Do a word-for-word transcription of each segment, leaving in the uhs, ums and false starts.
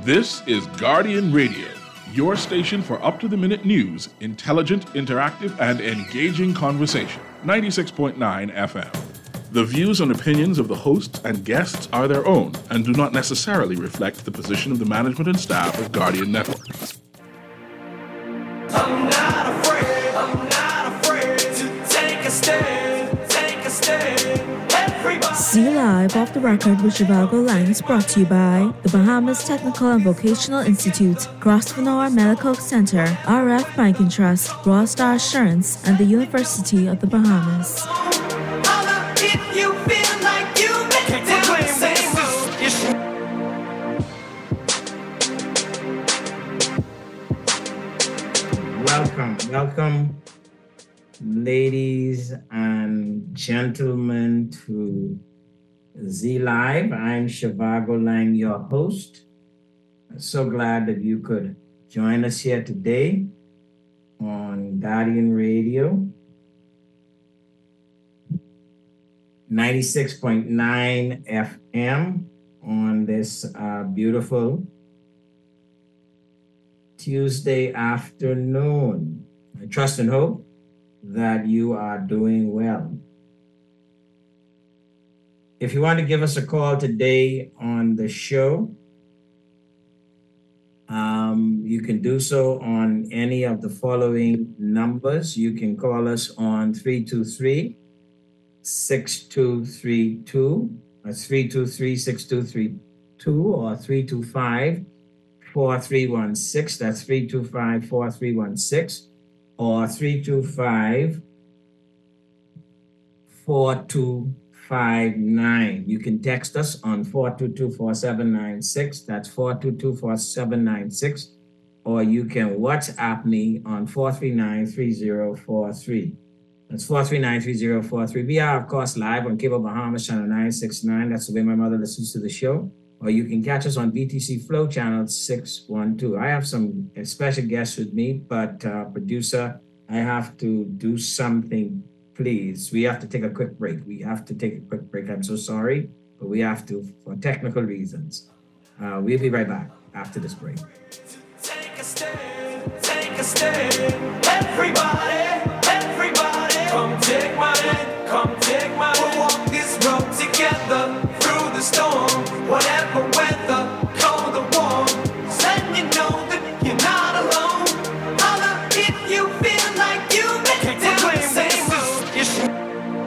This is Guardian Radio, your station for up-to-the-minute news, intelligent, interactive, and engaging conversation. ninety-six point nine F M. The views and opinions of the hosts and guests are their own and do not necessarily reflect the position of the management and staff of Guardian Network. I'm not afraid, I'm not afraid to take a stand, take a stand. Everybody. See Live Off the Record with Shivago Lang is brought to you by the Bahamas Technical and Vocational Institute, Grosvenor Medical Center, R F Banking Trust, Raw Star Assurance, and the University of the Bahamas. Holla if you feel like you make it down the same road. Welcome, welcome, ladies and gentlemen, to Z Live. I'm Shivago Lang, your host. So glad that you could join us here today on Guardian Radio, ninety-six point nine F M on this uh, beautiful Tuesday afternoon. I trust and hope that you are doing well. If you want to give us a call today on the show, um, you can do so on any of the following numbers. You can call us on three two three, six two three two, that's three two three, six two three two, or three two five, four three one six, that's three two five, four three one six, or three two five, four two five nine. You can text us on four two two, four seven nine six, that's four two two, four seven nine six, or you can WhatsApp me on four three nine, three zero four three. That's four three nine, three zero four three. We are, of course, live on Cable Bahamas channel nine sixty-nine. That's the way my mother listens to the show. Or you can catch us on B T C Flow channel six one two. I have some special guests with me, but uh, producer, I have to do something, please. We have to take a quick break. We have to take a quick break. I'm so sorry, but we have to for technical reasons. Uh, we'll be right back after this break. Take a stand, take a stand. Everybody, everybody, come take my hand, come take my hand. We'll walk this road together through the storm, whatever weather, cold or warm. Letting you know that you're not alone. Holla if you feel like you make it down the same road. You should.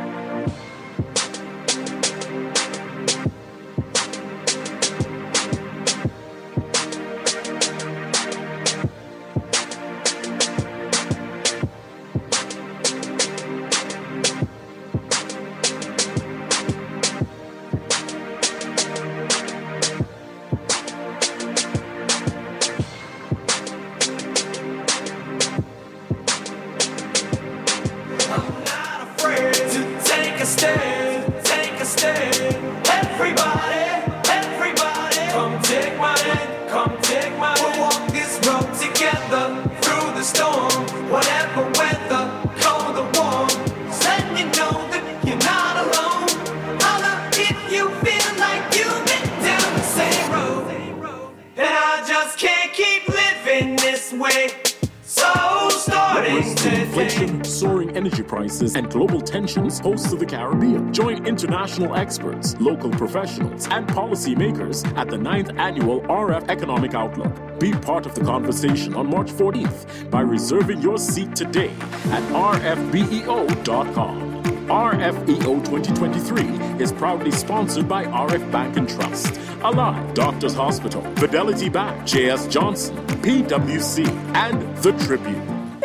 And global tensions close to the Caribbean. Join international experts, local professionals, and policymakers at the ninth Annual R F Economic Outlook. Be part of the conversation on March fourteenth by reserving your seat today at r f b e o dot com. R F E O twenty twenty-three is proudly sponsored by R F Bank and Trust, Alive Doctors Hospital, Fidelity Bank, J S Johnson, P W C, and The Tribune.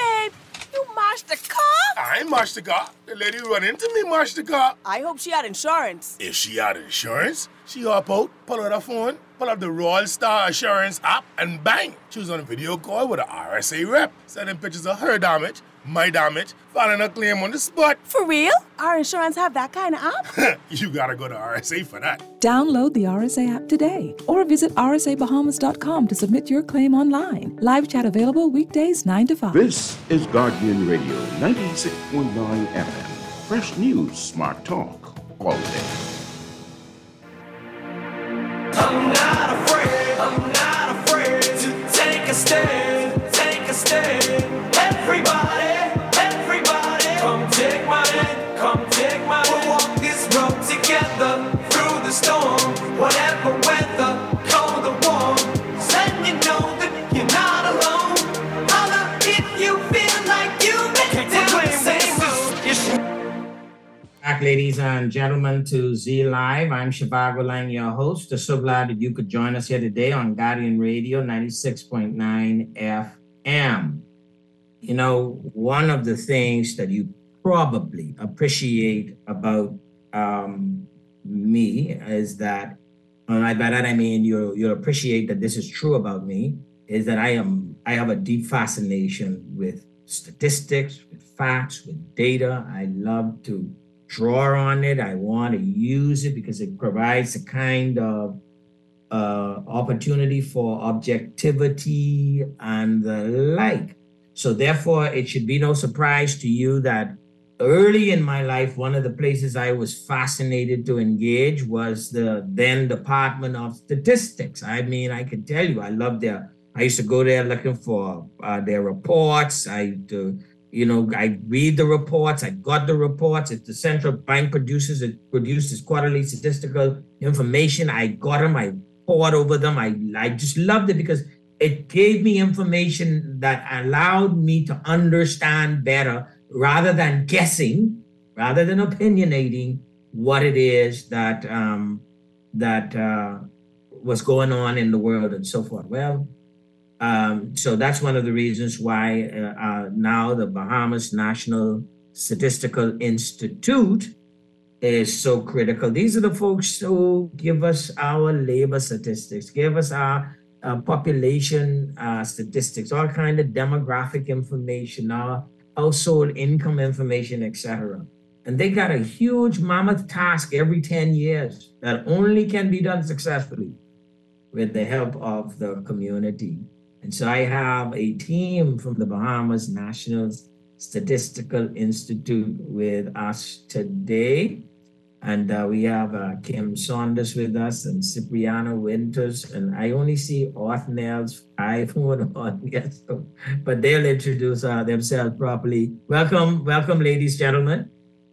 I marched the car. The lady run into me, marched the car. I hope she had insurance. If she had insurance, she hop out, pull out her phone, pull up the Royal Star Assurance app, and bang! She was on a video call with an R S A rep, sending pictures of her damage, my damage, filing a claim on the spot. For real? Our insurance have that kind of app? You gotta go to R S A for that. Download the R S A app today or visit r s a bahamas dot com to submit your claim online. Live chat available weekdays nine to five. This is Guardian Radio, ninety-six point nine F M. Fresh news, smart talk, all day. I'm not afraid, I'm not afraid. ladies and gentlemen, to Z Live. I'm Shivago Lang, your host. I'm so glad that you could join us here today on Guardian Radio ninety-six point nine F M. You know, one of the things that you probably appreciate about um, me is that, and by that I mean you'll, you'll appreciate that this is true about me, is that I am I have a deep fascination with statistics, with facts, with data. I love to draw on it. I want to use it because it provides a kind of uh, opportunity for objectivity and the like. So therefore, it should be no surprise to you that early in my life, one of the places I was fascinated to engage was the then Department of Statistics. I mean, I can tell you, I loved their, I used to go there looking for uh, their reports. I, uh, you know, I read the reports. I got the reports. If the central bank produces it, produces quarterly statistical information, I got them. I poured over them. I, I just loved it because it gave me information that allowed me to understand better rather than guessing, rather than opinionating what it is that um, that uh, was going on in the world and so forth. Well, um, so that's one of the reasons why uh, uh, now the Bahamas National Statistical Institute is so critical. These are the folks who give us our labor statistics, give us our uh, population uh, statistics, all kind of demographic information, our household income information, et cetera. And they got a huge mammoth task every ten years that only can be done successfully with the help of the community. And so I have a team from the Bahamas National Statistical Institute with us today. And uh, we have uh, Kim Saunders with us and Cipriano Winters. And I only see Othniel's iPhone on, yes, but they'll introduce uh, themselves properly. Welcome, welcome, ladies, gentlemen.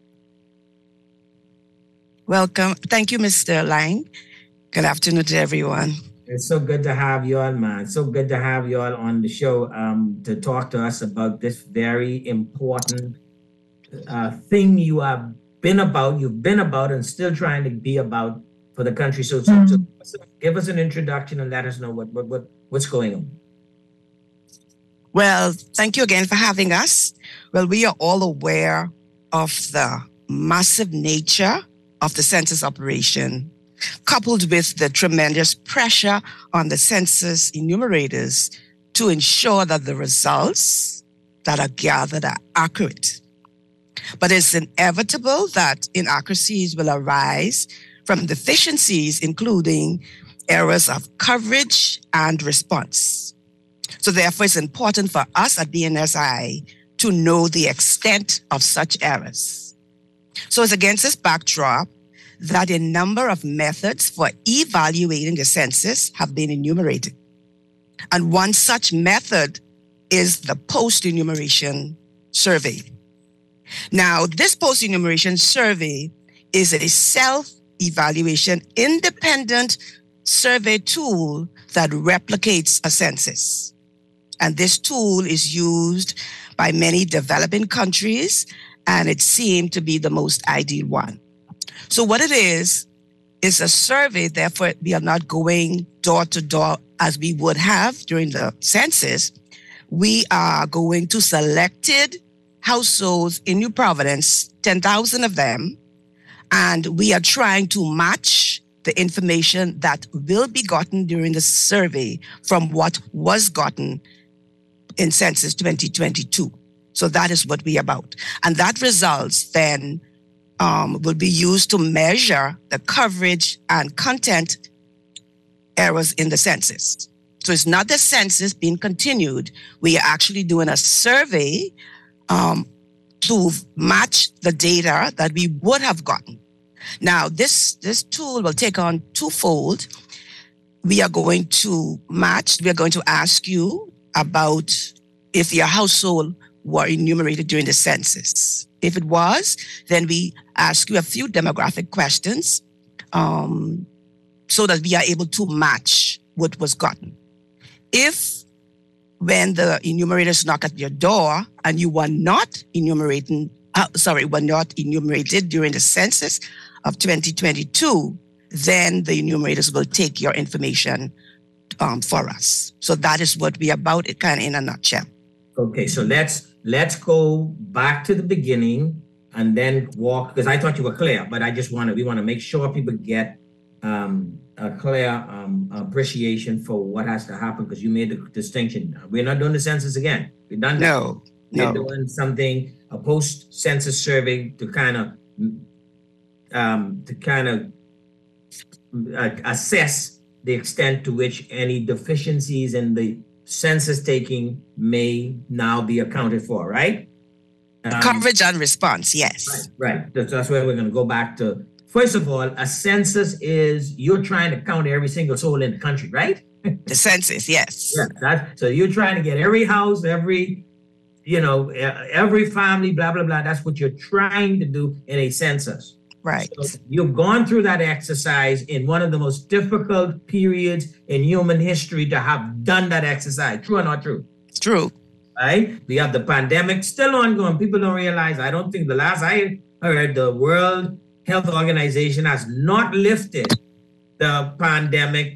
Welcome. Thank you, Mister Lang. Good afternoon to everyone. It's so good to have you all, man. So good to have you all on the show um, to talk to us about this very important uh, thing you have been about, you've been about and still trying to be about for the country. So, so, mm-hmm. so give us an introduction and let us know what, what, what what's going on. Well, thank you again for having us. Well, we are all aware of the massive nature of the census operation, coupled with the tremendous pressure on the census enumerators to ensure that the results that are gathered are accurate. But it's inevitable that inaccuracies will arise from deficiencies, including errors of coverage and response. So therefore, it's important for us at B N S I to know the extent of such errors. So it's against this backdrop that a number of methods for evaluating the census have been enumerated. And one such method is the post-enumeration survey. Now, this post-enumeration survey is a self-evaluation, independent survey tool that replicates a census. And this tool is used by many developing countries, and it seemed to be the most ideal one. So what it is, is a survey, therefore we are not going door to door as we would have during the census. We are going to selected households in New Providence, ten thousand of them, and we are trying to match the information that will be gotten during the survey from what was gotten in census twenty twenty-two. So that is what we are about. And that results then um, will be used to measure the coverage and content errors in the census. So it's not the census being continued. We are actually doing a survey um, to match the data that we would have gotten. Now, this, this tool will take on twofold. We are going to match, we are going to ask you about if your household were enumerated during the census. If it was, then we ask you a few demographic questions um, so that we are able to match what was gotten. If when the enumerators knock at your door and you were not enumerating uh, sorry, were not enumerated during the census of twenty twenty-two, then the enumerators will take your information um, for us. So that is what we are about, it kind of in a nutshell. Okay, so let's let's go back to the beginning and then walk, because I thought you were clear, but I just want to, we want to make sure people get um, a clear um, appreciation for what has to happen, because you made the distinction. We're not doing the census again. We're done. No, We're no. doing something, a post-census survey to kind of um, to kind of uh, assess the extent to which any deficiencies in the census taking may now be accounted for, right? Um, Coverage and response, yes. Right, right. That's, that's where we're going to go back to. First of all, a census is you're trying to count every single soul in the country, right? The census, yes. Yeah, that, so you're trying to get every house, every, you know, every family, blah, blah, blah. That's what you're trying to do in a census. Right. So you've gone through that exercise in one of the most difficult periods in human history to have done that exercise. True or not true? True. Right? We have the pandemic still ongoing. People don't realize, I don't think the last I heard, the World Health Organization has not lifted the pandemic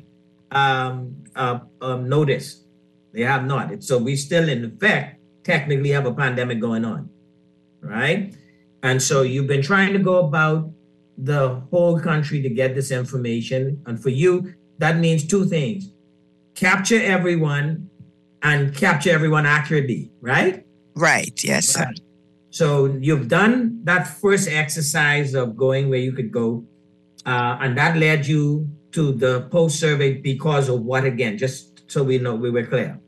um, uh, um, notice. They have not. It's, so we still, in effect, technically have a pandemic going on, right? And so you've been trying to go about the whole country to get this information. And for you, that means two things. Capture everyone and capture everyone accurately, right? Right, yes, sir. Right. So you've done that first exercise of going where you could go, uh, and that led you to the post-survey because of what again? Just so we know, we were clear.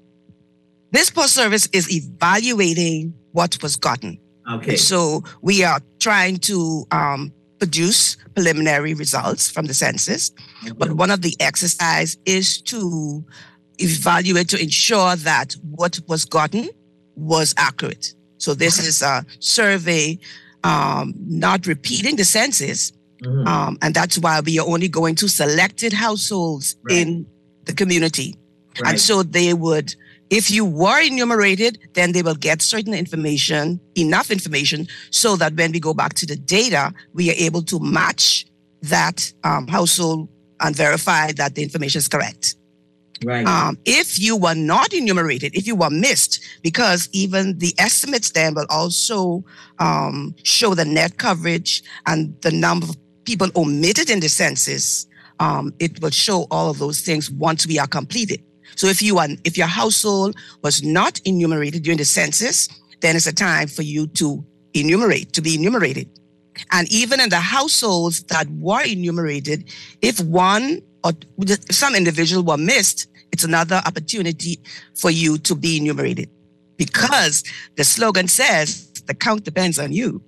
This post-service is evaluating what was gotten. Okay. So we are trying to um, produce preliminary results from the census, okay. But one of the exercise is to evaluate to ensure that what was gotten was accurate. So this is a survey, um, not repeating the census, mm-hmm. um, and that's why we are only going to selected households right. in the community. Right. And so they would, if you were enumerated, then they will get certain information, enough information, so that when we go back to the data, we are able to match that um, household and verify that the information is correct. Right. Um, if you were not enumerated, if you were missed, because even the estimates then will also um, show the net coverage and the number of people omitted in the census, um, it will show all of those things once we are completed. So if you are, if your household was not enumerated during the census, then it's a time for you to enumerate, to be enumerated. And even in the households that were enumerated, if one or some individual were missed, it's another opportunity for you to be enumerated, because the slogan says the count depends on you.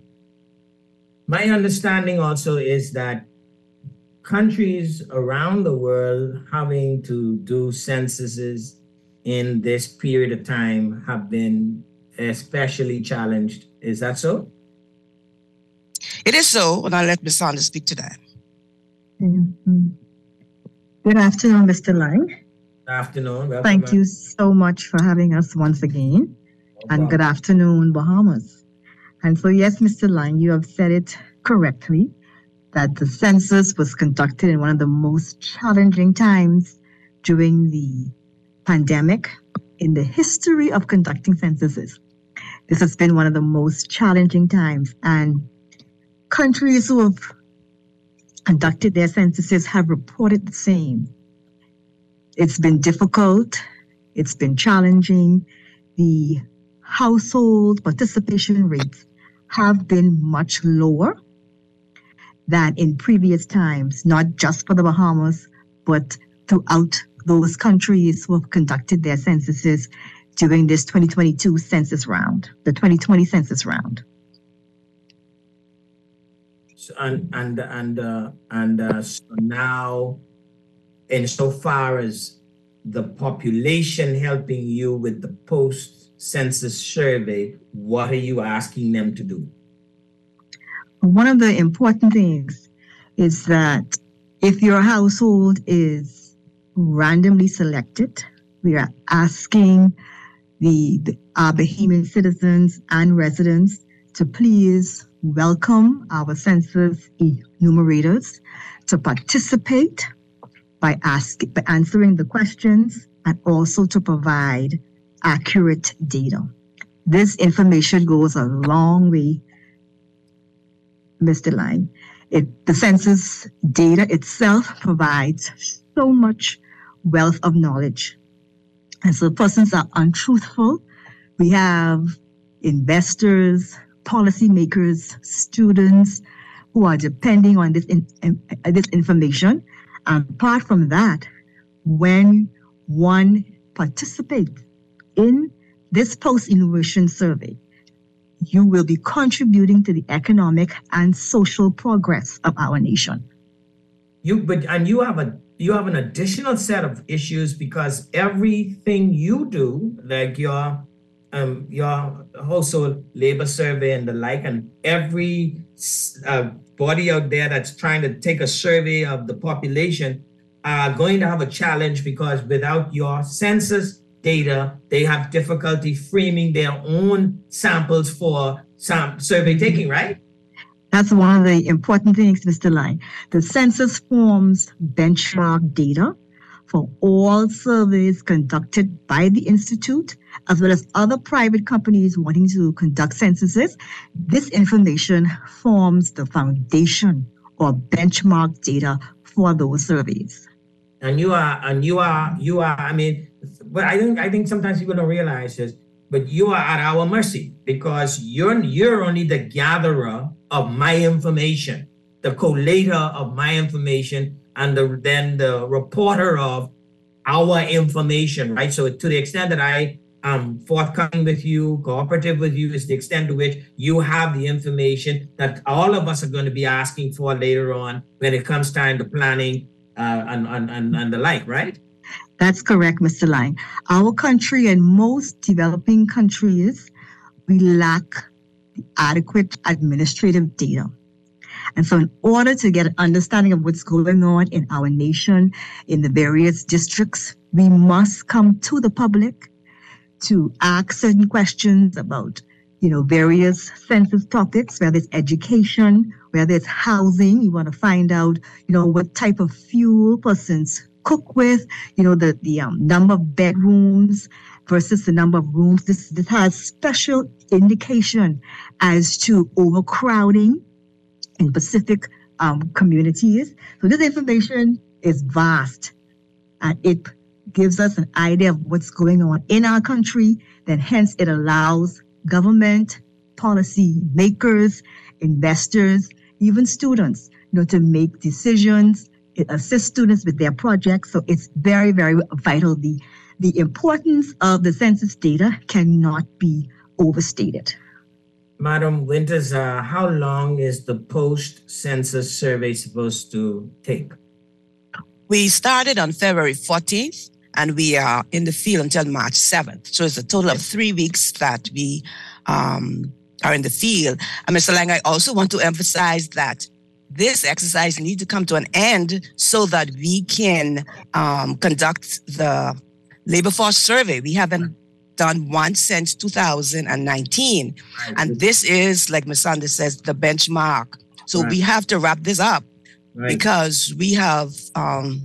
My understanding also is that countries around the world having to do censuses in this period of time have been especially challenged. Is that so? It is so, and I'll let Miz Saunders speak to that. Mm-hmm. Good afternoon, Mister Lang. Good afternoon. Welcome. Thank you so much for having us once again. No and good afternoon, Bahamas. And so, yes, Mister Lang, you have said it correctly, that the census was conducted in one of the most challenging times during the pandemic in the history of conducting censuses. This has been one of the most challenging times, and countries who have conducted their censuses have reported the same. It's been difficult. It's been challenging. The household participation rates have been much lower than in previous times, not just for the Bahamas, but throughout those countries who have conducted their censuses during this twenty twenty-two census round, the twenty twenty census round. So, and and and uh, and uh, so now, insofar as the population helping you with the post-census survey, what are you asking them to do? One of the important things is that if your household is randomly selected, we are asking the, the our Bahamian citizens and residents to please welcome our census enumerators to participate by ask, by answering the questions and also to provide accurate data. This information goes a long way, Mister Lang. It, the census data itself provides so much wealth of knowledge. And so persons are untruthful. We have investors, policymakers, students who are depending on this, in, in, this information. And apart from that, when one participates in this post-enumeration survey, you will be contributing to the economic and social progress of our nation. You, but and you have a you have an additional set of issues because everything you do, like your um your household labor survey and the like, and every uh, body out there that's trying to take a survey of the population are going to have a challenge because without your census data, they have difficulty framing their own samples for sam- survey taking, right? That's one of the important things, Mister Lang. The census forms benchmark data for all surveys conducted by the Institute, as well as other private companies wanting to conduct censuses. This information forms the foundation or benchmark data for those surveys. And you are, and you are, you are, I mean, but I think I think sometimes people don't realize this, but you are at our mercy because you're you're only the gatherer of my information, the collator of my information, and the, then the reporter of our information, right? So to the extent that I am forthcoming with you, cooperative with you, is the extent to which you have the information that all of us are going to be asking for later on when it comes time to planning uh, and, and, and, and the like, right? That's correct, Mister Lang. Our country and most developing countries, we lack adequate administrative data. And so in order to get an understanding of what's going on in our nation, in the various districts, we must come to the public to ask certain questions about, you know, various census topics, whether it's education, whether it's housing. You want to find out, you know, what type of fuel persons cook with, you know, the, the um, number of bedrooms versus the number of rooms. This, this has special indication as to overcrowding in specific um, communities. So this information is vast and it gives us an idea of what's going on in our country. Then hence it allows government, policy makers, investors, even students, you know, to make decisions. It assists students with their projects. So it's very, very vital. The, the importance of the census data cannot be overstated. Madam Winters, uh, how long is the post-census survey supposed to take? We started on February fourteenth, and we are in the field until March seventh. So it's a total of three weeks that we um, are in the field. And Mister Lang, I also want to emphasize that this exercise needs to come to an end so that we can um, conduct the labor force survey. We haven't done one since two thousand nineteen. Right. And this is, like Miz Sanders says, the benchmark. So right. we have to wrap this up right. because we have um,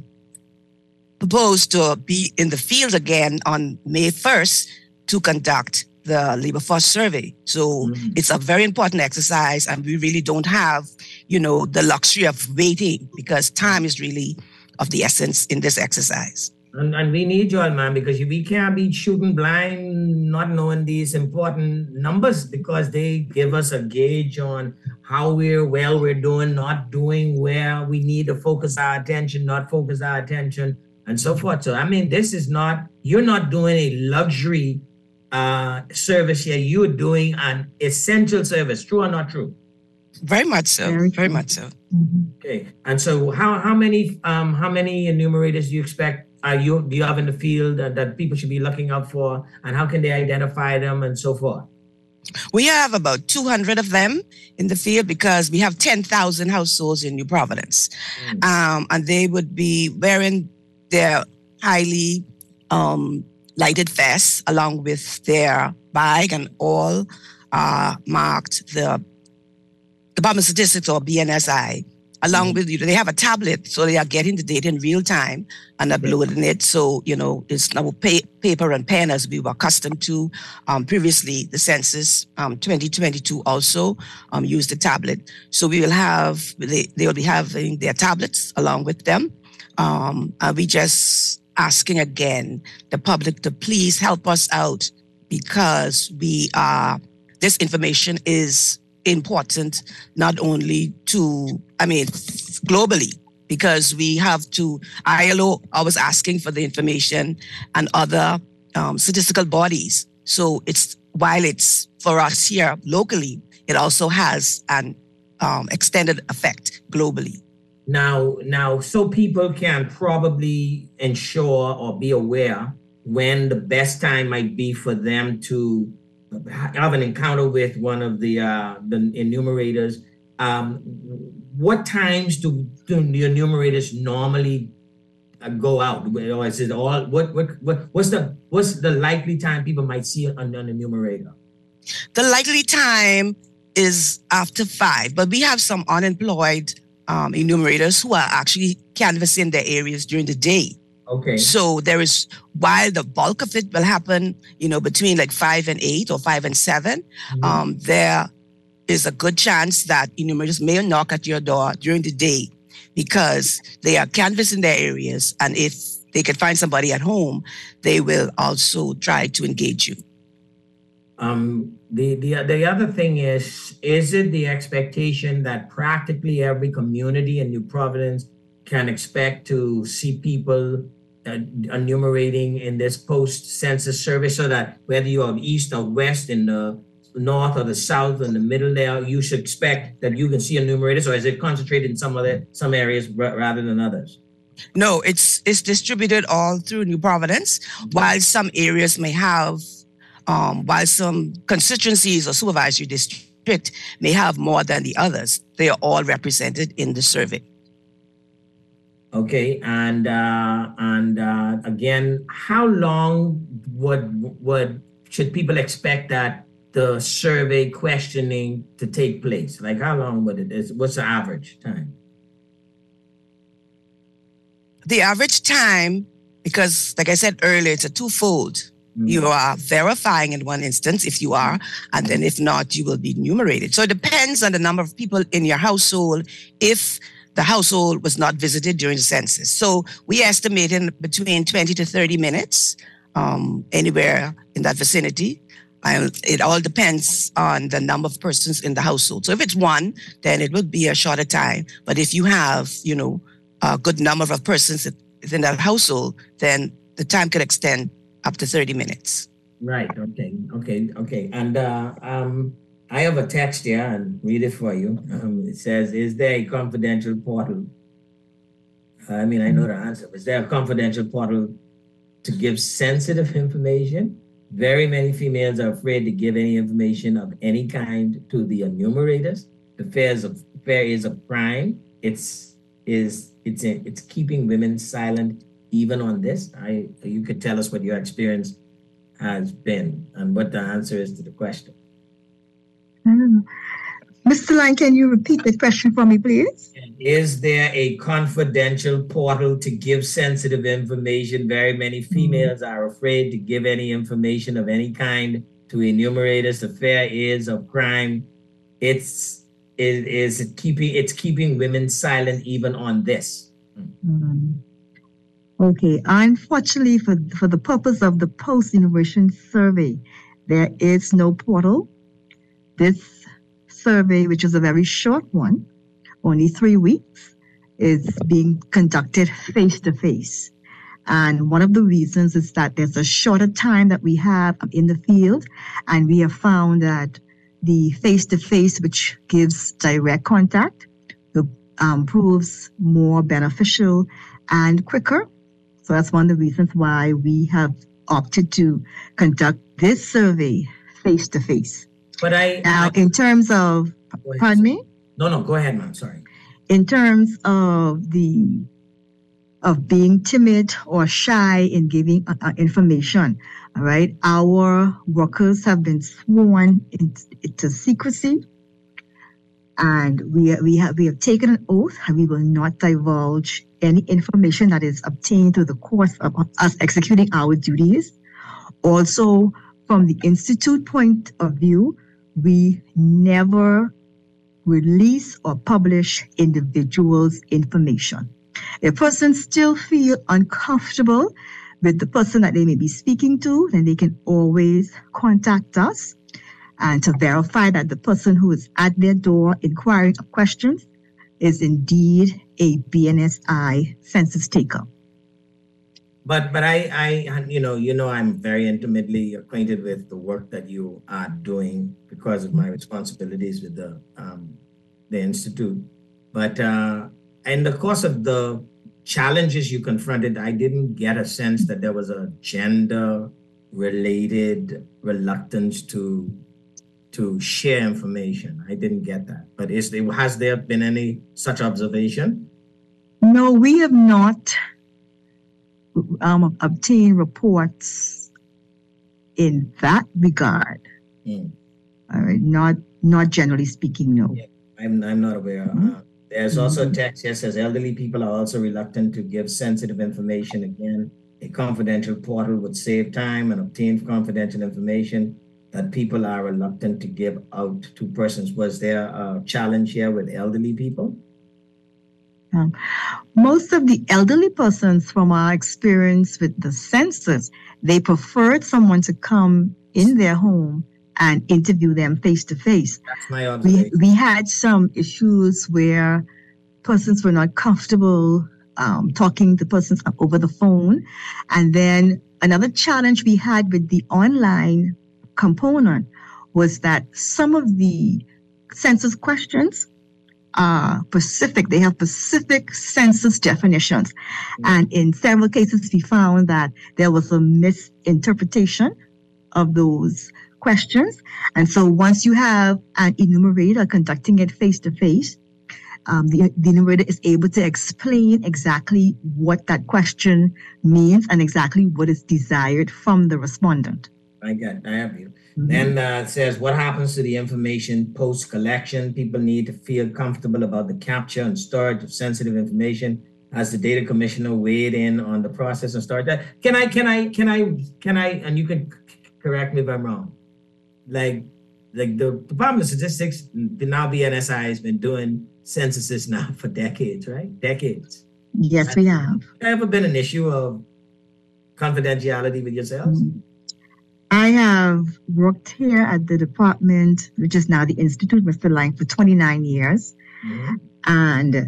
proposed to be in the field again on May first to conduct the labor force survey. So mm-hmm. it's a very important exercise and we really don't have, you know, the luxury of waiting because time is really of the essence in this exercise. And, and we need you all, man, because we can't be shooting blind, not knowing these important numbers because they give us a gauge on how we're well we're doing, not doing, where we need to focus our attention, not focus our attention, and so forth. So, I mean, this is not, you're not doing a luxury uh, service here. You're doing an essential service. True or not true? Very much so. Very, very much so. Okay. And so how, how many um, how many enumerators do you expect Are you, do you have in the field that, that people should be looking out for, and how can they identify them and so forth? We have about two hundred of them in the field because we have ten thousand households in New Providence. Mm. Um, and they would be wearing their highly um, lighted vests along with their bag and all uh, marked the Department of Statistics or B N S I, along with, you know, they have a tablet, so they are getting the data in real time and uploading it. So, you know, it's now pay, paper and pen as we were accustomed to. Um, previously, the census um, twenty twenty-two also um, used the tablet. So we will have, they, they will be having their tablets along with them. Um, and we just asking again the public to please help us out, because we are, this information is important not only to, I mean, globally, because we have to, I L O always asking for the information and other um, statistical bodies. So it's, while it's for us here locally, it also has an um, extended effect globally. Now, now, so people can probably ensure or be aware when the best time might be for them to have an encounter with one of the uh, the enumerators. Um, what times do, do the enumerators normally uh, go out? Or is it all? What what what what's the what's the likely time people might see an, an enumerator? The likely time is after five, but we have some unemployed um, enumerators who are actually canvassing their areas during the day. Okay. So there is, while the bulk of it will happen, you know, between like five and eight or five and seven, mm-hmm. um, there is a good chance that enumerators may knock at your door during the day because they are canvassing their areas. And if they can find somebody at home, they will also try to engage you. Um, the, the, the other thing is, is it the expectation that practically every community in New Providence can expect to see people uh, enumerating in this post-census survey, so that whether you are east or west, in the north or the south, in the middle there, you should expect that you can see enumerators, or is it concentrated in some other some areas rather than others? No, it's it's distributed all through New Providence, while some areas may have, um, while some constituencies or supervisory district may have more than the others, they are all represented in the survey. Okay, and uh, and uh, again, how long would would should people expect that the survey questioning to take place? Like, how long would it? Is what's the average time? The average time, because like I said earlier, it's a twofold. Mm-hmm. You are verifying in one instance if you are, and then if not, you will be enumerated. So it depends on the number of people in your household. If the household was not visited during the census. So we estimate in between twenty to thirty minutes, um, anywhere in that vicinity. And it all depends on the number of persons in the household. So if it's one, then it would be a shorter time. But if you have, you know, a good number of persons within that household, then the time could extend up to thirty minutes. Right, okay, okay, okay. And uh, um, I have a text here and read it for you. Um, it says, is there a confidential portal? I mean, I know the answer. Is there a confidential portal to give sensitive information? Very many females are afraid to give any information of any kind to the enumerators. The fears of fear is a crime. It's is it's a, it's keeping women silent even on this. I you could tell us what your experience has been and what the answer is to the question. Mister Lang, can you repeat the question for me, please? Is there a confidential portal to give sensitive information? Very many females mm-hmm. are afraid to give any information of any kind to enumerators. The fear is of crime. It's it is keeping it's keeping women silent even on this. Mm-hmm. Okay. Unfortunately, for for the purpose of the post-enumeration survey, there is no portal. This survey, which is a very short one, only three weeks, is being conducted face-to-face. And one of the reasons is that there's a shorter time that we have in the field, and we have found that the face-to-face, which gives direct contact, um, proves more beneficial and quicker. So that's one of the reasons why we have opted to conduct this survey face-to-face. But I now, in terms of, pardon me? No, no, go ahead, ma'am. Sorry. In terms of the of being timid or shy in giving uh, uh, information. All right. Our workers have been sworn into secrecy, and we we have we have taken an oath, and we will not divulge any information that is obtained through the course of us executing our duties. Also, from the Institute point of view, we never release or publish individuals' information. If a person still feel uncomfortable with the person that they may be speaking to, then they can always contact us and to verify that the person who is at their door inquiring of questions is indeed a B N S I census taker. But but I, I you know you know I'm very intimately acquainted with the work that you are doing because of my responsibilities with the um, the institute. But uh, in the course of the challenges you confronted, I didn't get a sense that there was a gender-related reluctance to to share information. I didn't get that. But is there has there been any such observation? No, we have not um, obtained reports in that regard. Mm. All right, not not generally speaking, no. Yeah, I'm I'm not aware. Mm-hmm. Uh, there's also a text here says elderly people are also reluctant to give sensitive information. Again, a confidential portal would save time and obtain confidential information that people are reluctant to give out to persons. Was there a challenge here with elderly people? Um, most of the elderly persons, from our experience with the census, they preferred someone to come in their home and interview them face to face. That's my observation. We, we had some issues where persons were not comfortable um, talking to persons over the phone. And then another challenge we had with the online component was that some of the census questions are specific. They have specific census definitions. Mm-hmm. And in several cases, we found that there was a misinterpretation of those questions. And so once you have an enumerator conducting it face-to-face, um, the, the enumerator is able to explain exactly what that question means and exactly what is desired from the respondent. I got it. I have you. Mm-hmm. Then uh, it says, what happens to the information post-collection? People need to feel comfortable about the capture and storage of sensitive information. Has the data commissioner weighed in on the process and started that? Can I, can I, can I, can I, and you can correct me if I'm wrong. Like, like the Department of Statistics, the now B N S I has been doing censuses now for decades, right? Decades. Yes, Has we have. there ever been an issue of confidentiality with yourselves? Mm-hmm. I have worked here at the department, which is now the Institute, Mister Lang, for twenty-nine years. Mm-hmm. And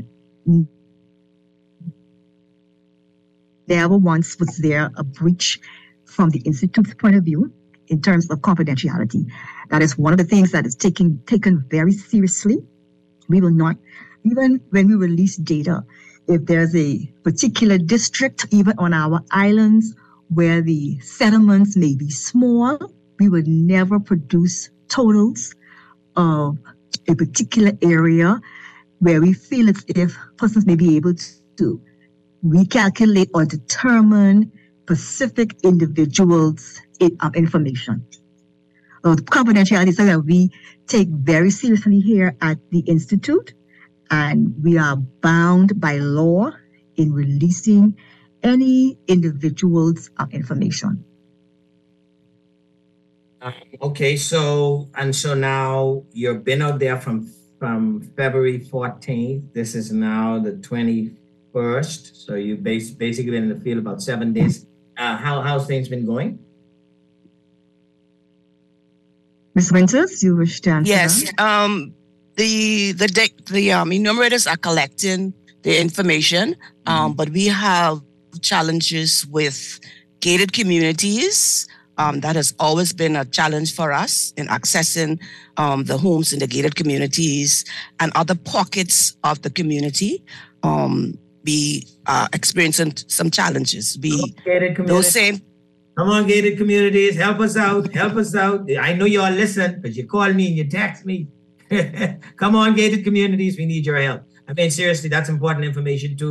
never once was there a breach from the Institute's point of view in terms of confidentiality. That is one of the things that is taken, taken very seriously. We will not, even when we release data, if there's a particular district, even on our islands, where the settlements may be small, we would never produce totals of a particular area where we feel as if persons may be able to recalculate or determine specific individuals' information. Uh, confidentiality is something that we take very seriously here at the Institute, and we are bound by law in releasing any individual's uh, information. Uh, okay, so, and so now you've been out there from, from February fourteenth. This is now the twenty-first. So you've bas- basically been in the field about seven days. Uh, how, how's things been going? Miz Winters, you wish to answer? Yes. Um, the the de- the um, enumerators are collecting the information, um, mm-hmm. but we have challenges with gated communities. Um, that has always been a challenge for us in accessing um, the homes in the gated communities and other pockets of the community. Um, we are experiencing some challenges. We gated those same. Come on, gated communities, help us out, help us out. I know you all listen because you call me and you text me. Come on, gated communities, we need your help. I mean, seriously, that's important information too.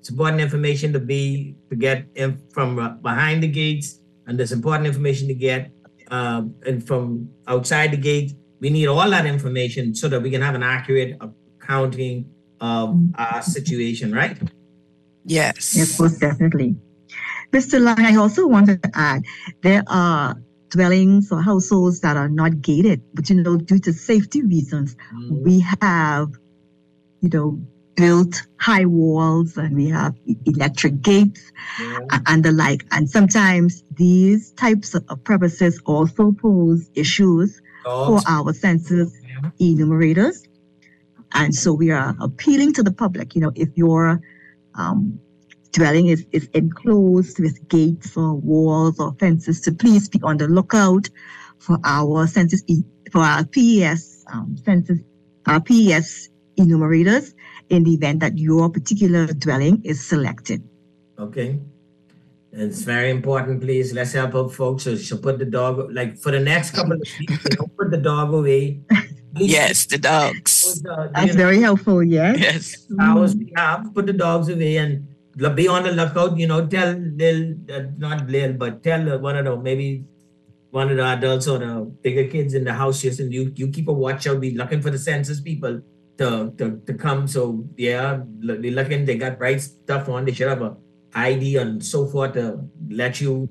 It's important information to be to get in from uh, behind the gates, and there's important information to get uh, and from outside the gate. We need all that information so that we can have an accurate accounting of our situation, right? Yes. Yes, most definitely. Mister Lang, I also wanted to add, there are dwellings or households that are not gated, but, you know, due to safety reasons, mm. we have, you know, built high walls and we have electric gates yeah. and the like. And sometimes these types of premises also pose issues oh. for our census yeah. enumerators. And so we are appealing to the public, you know, if your um, dwelling is, is enclosed with gates or walls or fences, to please be on the lookout for our census, e- for our P E S um, census, our P E S enumerators in the event that your particular dwelling is selected. Okay. It's very important, please. Let's help out folks. So she'll put the dog, like for the next couple of weeks, you know, put the dog away. Yes, the dogs. The, That's you know, very helpful, yes. Yes. Hours we have, put the dogs away and be on the lookout, you know, tell Lil, uh, not Lil, but tell uh, one of the, maybe one of the adults or the bigger kids in the house, just and you, you keep a watch out, be looking for the census people to, to, to come. So yeah, they looking, they got bright stuff on, they should have a I D and so forth to let you.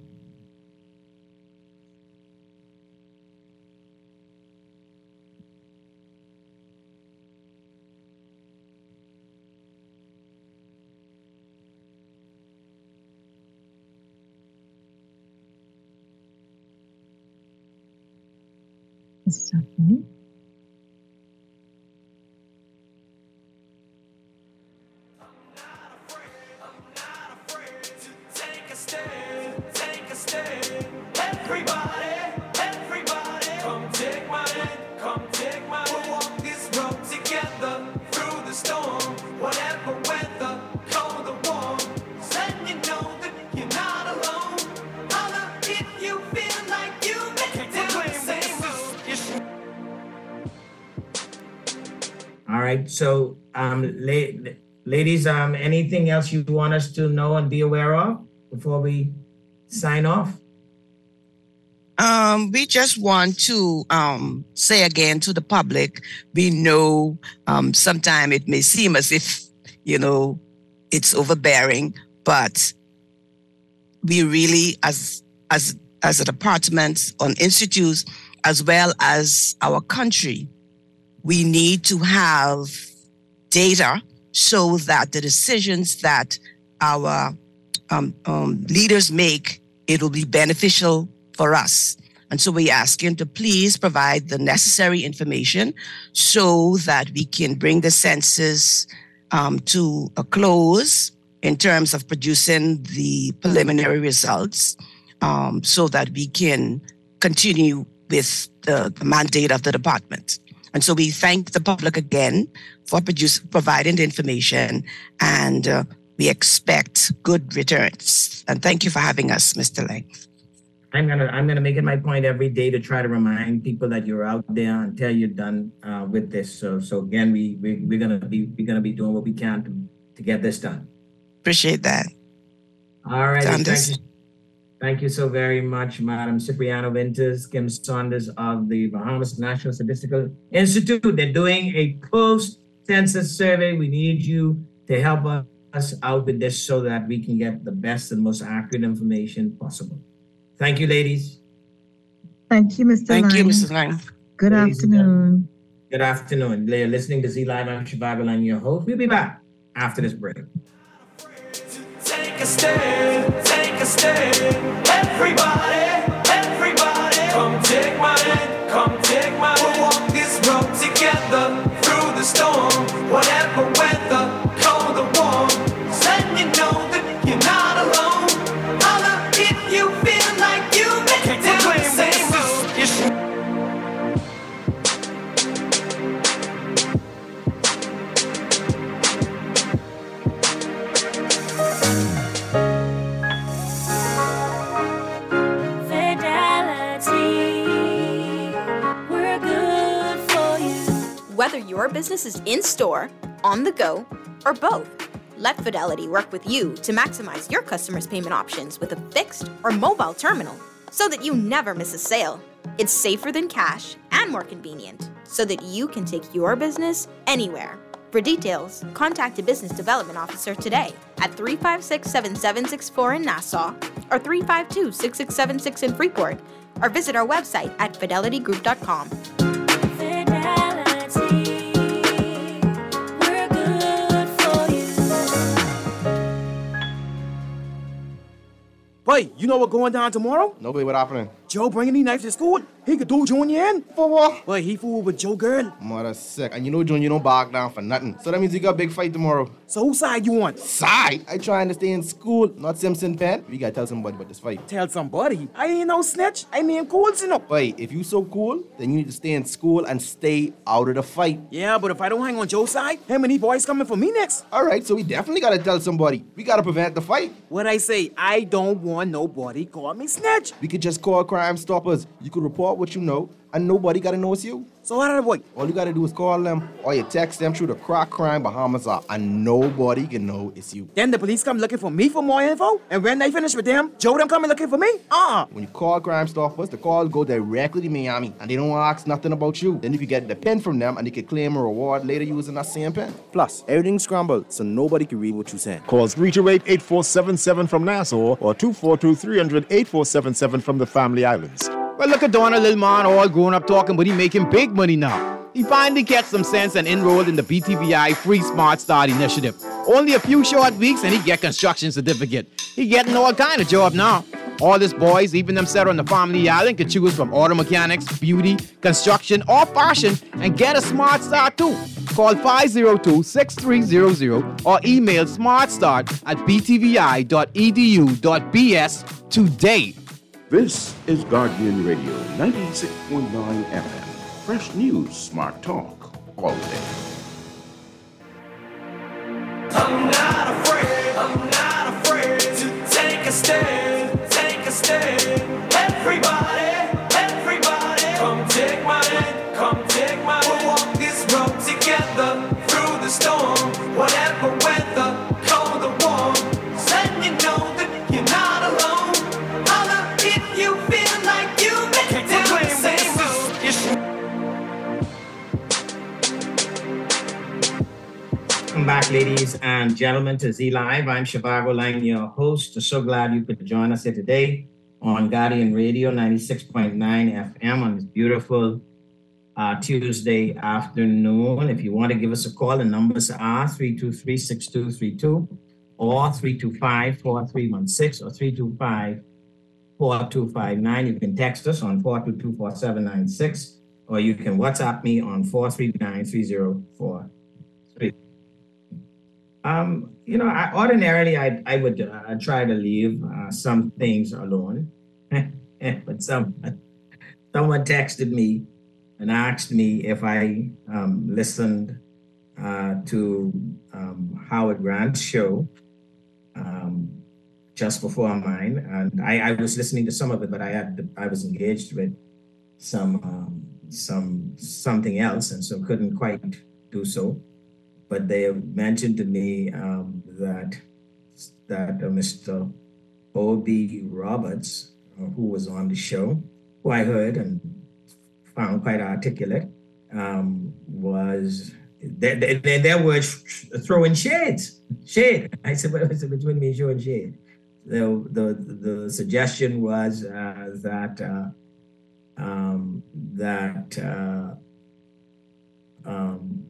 Stephanie? All right. So, um, la- ladies, um, anything else you want us to know and be aware of before we sign off? Um, we just want to um, say again to the public, we know um, sometimes it may seem as if, you know, it's overbearing, but we really, as as as a department on institutes, as well as our country, we need to have data so that the decisions that our um, um, leaders make, it will be beneficial for us. And so we ask him to please provide the necessary information so that we can bring the census um, to a close in terms of producing the preliminary results um, so that we can continue with the, the mandate of the department. And so we thank the public again for produce, providing the information, and uh, we expect good returns. And thank you for having us, Mister Lang. I'm gonna I'm gonna make it my point every day to try to remind people that you're out there until you're done uh, with this. So so again, we, we we're gonna be we're gonna be doing what we can to, to get this done. Appreciate that. All right, thank you. Thank you so very much, Madam Cipriano Winters, Kim Saunders of the Bahamas National Statistical Institute. They're doing a post-census survey. We need you to help us out with this so that we can get the best and most accurate information possible. Thank you, ladies. Thank you, Mister Thank Lang. you, Mister Lang. Good Ladies afternoon. Good afternoon. You're listening to Z Live. I'm Shivago Lang, your host. We'll be back after this break. Take a stand, take a stand. Everybody, everybody, come take my hand, come take my hand. We'll walk this road together through the storm, whatever weather, cold or warm. Letting you know that you're not alone. Holla if you feel like you make it down the same road. Whether your business is in store, on the go, or both, Let Fidelity work with you to maximize your customers' payment options with a fixed or mobile terminal so that you never miss a sale. It's safer than cash and more convenient so that you can take your business anywhere. For details, contact a business development officer today at three five six, seven seven six four in Nassau or three five two, six six seven six in Freeport, or visit our website at fidelity group dot com. Boy, you know what going down tomorrow? Nobody, what happening? Joe bringing these knives to school. He could do Junior in. For what? Boy, he fooled with Joe girl. Mother sick. And you know Junior don't back down for nothing. So that means you got a big fight tomorrow. So whose side you want? Side? I trying to stay in school, not Simpson Pen. We gotta tell somebody about this fight. Tell somebody? I ain't no snitch. I mean cool, you know. Boy, if you so cool, then you need to stay in school and stay out of the fight. Yeah, but if I don't hang on Joe's side, him and these boys coming for me next. All right, so we definitely gotta tell somebody. We gotta prevent the fight. What I say, I don't want nobody call me snitch. We could just call Crime Stoppers. You could report what you know, and nobody gotta know it's you. So how did I boy? All you gotta do is call them, or you text them through the Crack Crime Bahamas app, and nobody can know it's you. Then the police come looking for me for more info, and when they finish with them, Joe them coming looking for me? Uh-uh. When you call Crime Stoppers, the call go directly to Miami, and they don't ask nothing about you. Then you can get the pen from them, and you can claim a reward later using that same pen. Plus, everything's scrambled, so nobody can read what you saying. Call three two eight, eight four seven seven from Nassau, or two four two, three hundred, eight four seven seven from the Family Islands. Well, look at Donald, little man, all grown up talking, but he making big money now. He finally gets some sense and enrolled in the B T V I Free Smart Start Initiative. Only a few short weeks and he get construction certificate. He getting all kind of job now. All these boys, even them set on the Family Island, can choose from auto mechanics, beauty, construction, or fashion and get a Smart Start too. Call five zero two, six three zero zero or email smartstart at b t v i dot e d u dot b s today. This is Guardian Radio, ninety-six point nine F M. Fresh news, smart talk, all day. I'm not afraid, I'm not afraid to take a stand, take a stand. Everybody, everybody, come take my hand, come take my hand. We'll walk this road together through the storm, whatever weather, cold or warm. Letting you know that you're not alone. Holla if you feel like you've been down the same road. Welcome back, ladies and gentlemen, to Z Live. I'm Shivago Lang, your host. So glad you could join us here today on Guardian Radio ninety-six point nine F M on this beautiful uh, Tuesday afternoon. If you want to give us a call, the numbers are three two three, six two three two or three two five, four three one six or three two five, four two five nine. You can text us on four two two, four seven nine six or you can WhatsApp me on four three nine, three zero four three. Um, you know, I, ordinarily I I would uh, try to leave uh, some things alone, but some someone texted me and asked me if I um, listened uh, to um, Howard Grant's show um, just before mine, and I, I was listening to some of it, but I had I was engaged with some um, some something else, and so couldn't quite do so. But they have mentioned to me um, that that uh, Mister O B Roberts, uh, who was on the show, who I heard and found quite articulate, um, was their, their, their words throwing shades, shade. I said, what is it between me and you and shade? The the the suggestion was uh, that uh, um, that. Uh, um,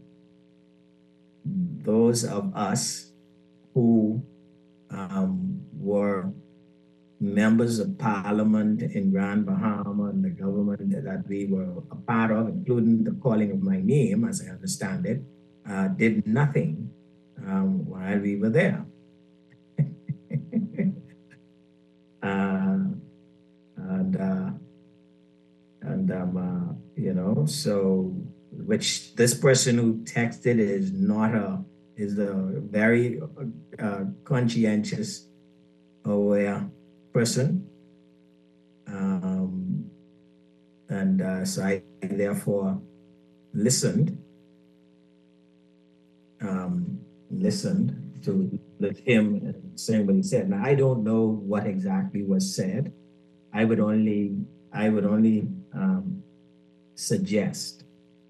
those of us who um, were members of parliament in Grand Bahama and the government that we were a part of, including the calling of my name, as I understand it, uh, did nothing um, while we were there. uh, and uh, and um, uh, you know, so. Which this person who texted is not a, is a very uh, conscientious, aware person. Um, and uh, so I therefore listened, um, listened to let him say what he said. Now, I don't know what exactly was said. I would only, I would only um, suggest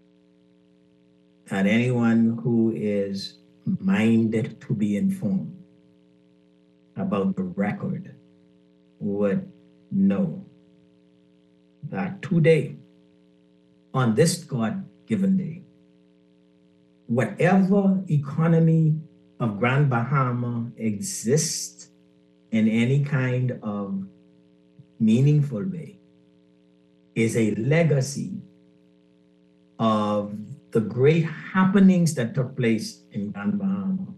that anyone who is minded to be informed about the record would know that today, on this God-given day, whatever economy of Grand Bahama exists in any kind of meaningful way is a legacy of the great happenings that took place in Grand Bahama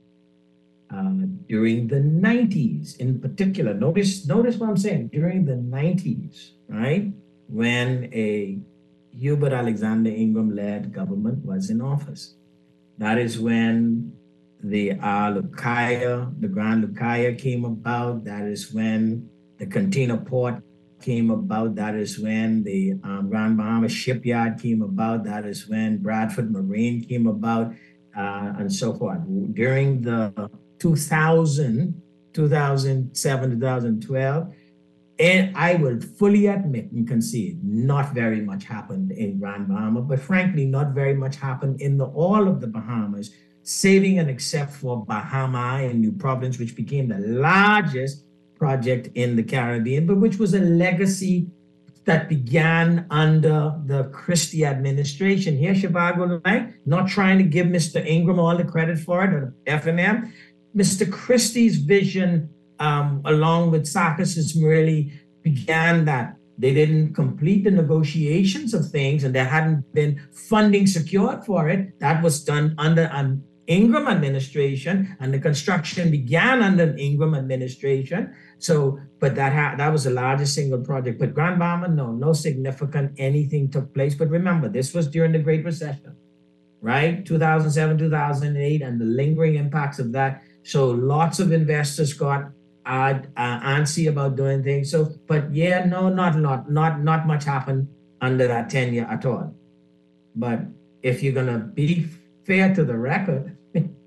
uh, during the nineties in particular. Notice, notice what I'm saying, during the nineties, right? When a Hubert Alexander Ingram-led government was in office. That is when the uh, Lucaya, the Grand Lucaya came about. That is when the container port came about. That is when the um, Grand Bahama Shipyard came about. That is when Bradford Marine came about, uh, and so forth. During the two thousand, two thousand seven, two thousand twelve, and I will fully admit and concede, not very much happened in Grand Bahama, but frankly, not very much happened in the, all of the Bahamas, saving and except for Bahama and New Providence, which became the largest project in the Caribbean, but which was a legacy that began under the Christie administration. Here, Zhivago, right? Not trying to give Mister Ingram all the credit for it, or F and M. Mister Christie's vision, um, along with Sarkis's, really began that. They didn't complete the negotiations of things, and there hadn't been funding secured for it. That was done under an Ingram administration, and the construction began under an Ingram administration. So, but that ha- that was the largest single project. But Grand Bahama, no, no significant anything took place. But remember, this was during the Great Recession, right? two thousand seven, two thousand eight, and the lingering impacts of that. So lots of investors got uh, uh, antsy about doing things. So, but yeah, no, not a lot, not, not much happened under that tenure at all. But if you're gonna be fair to the record,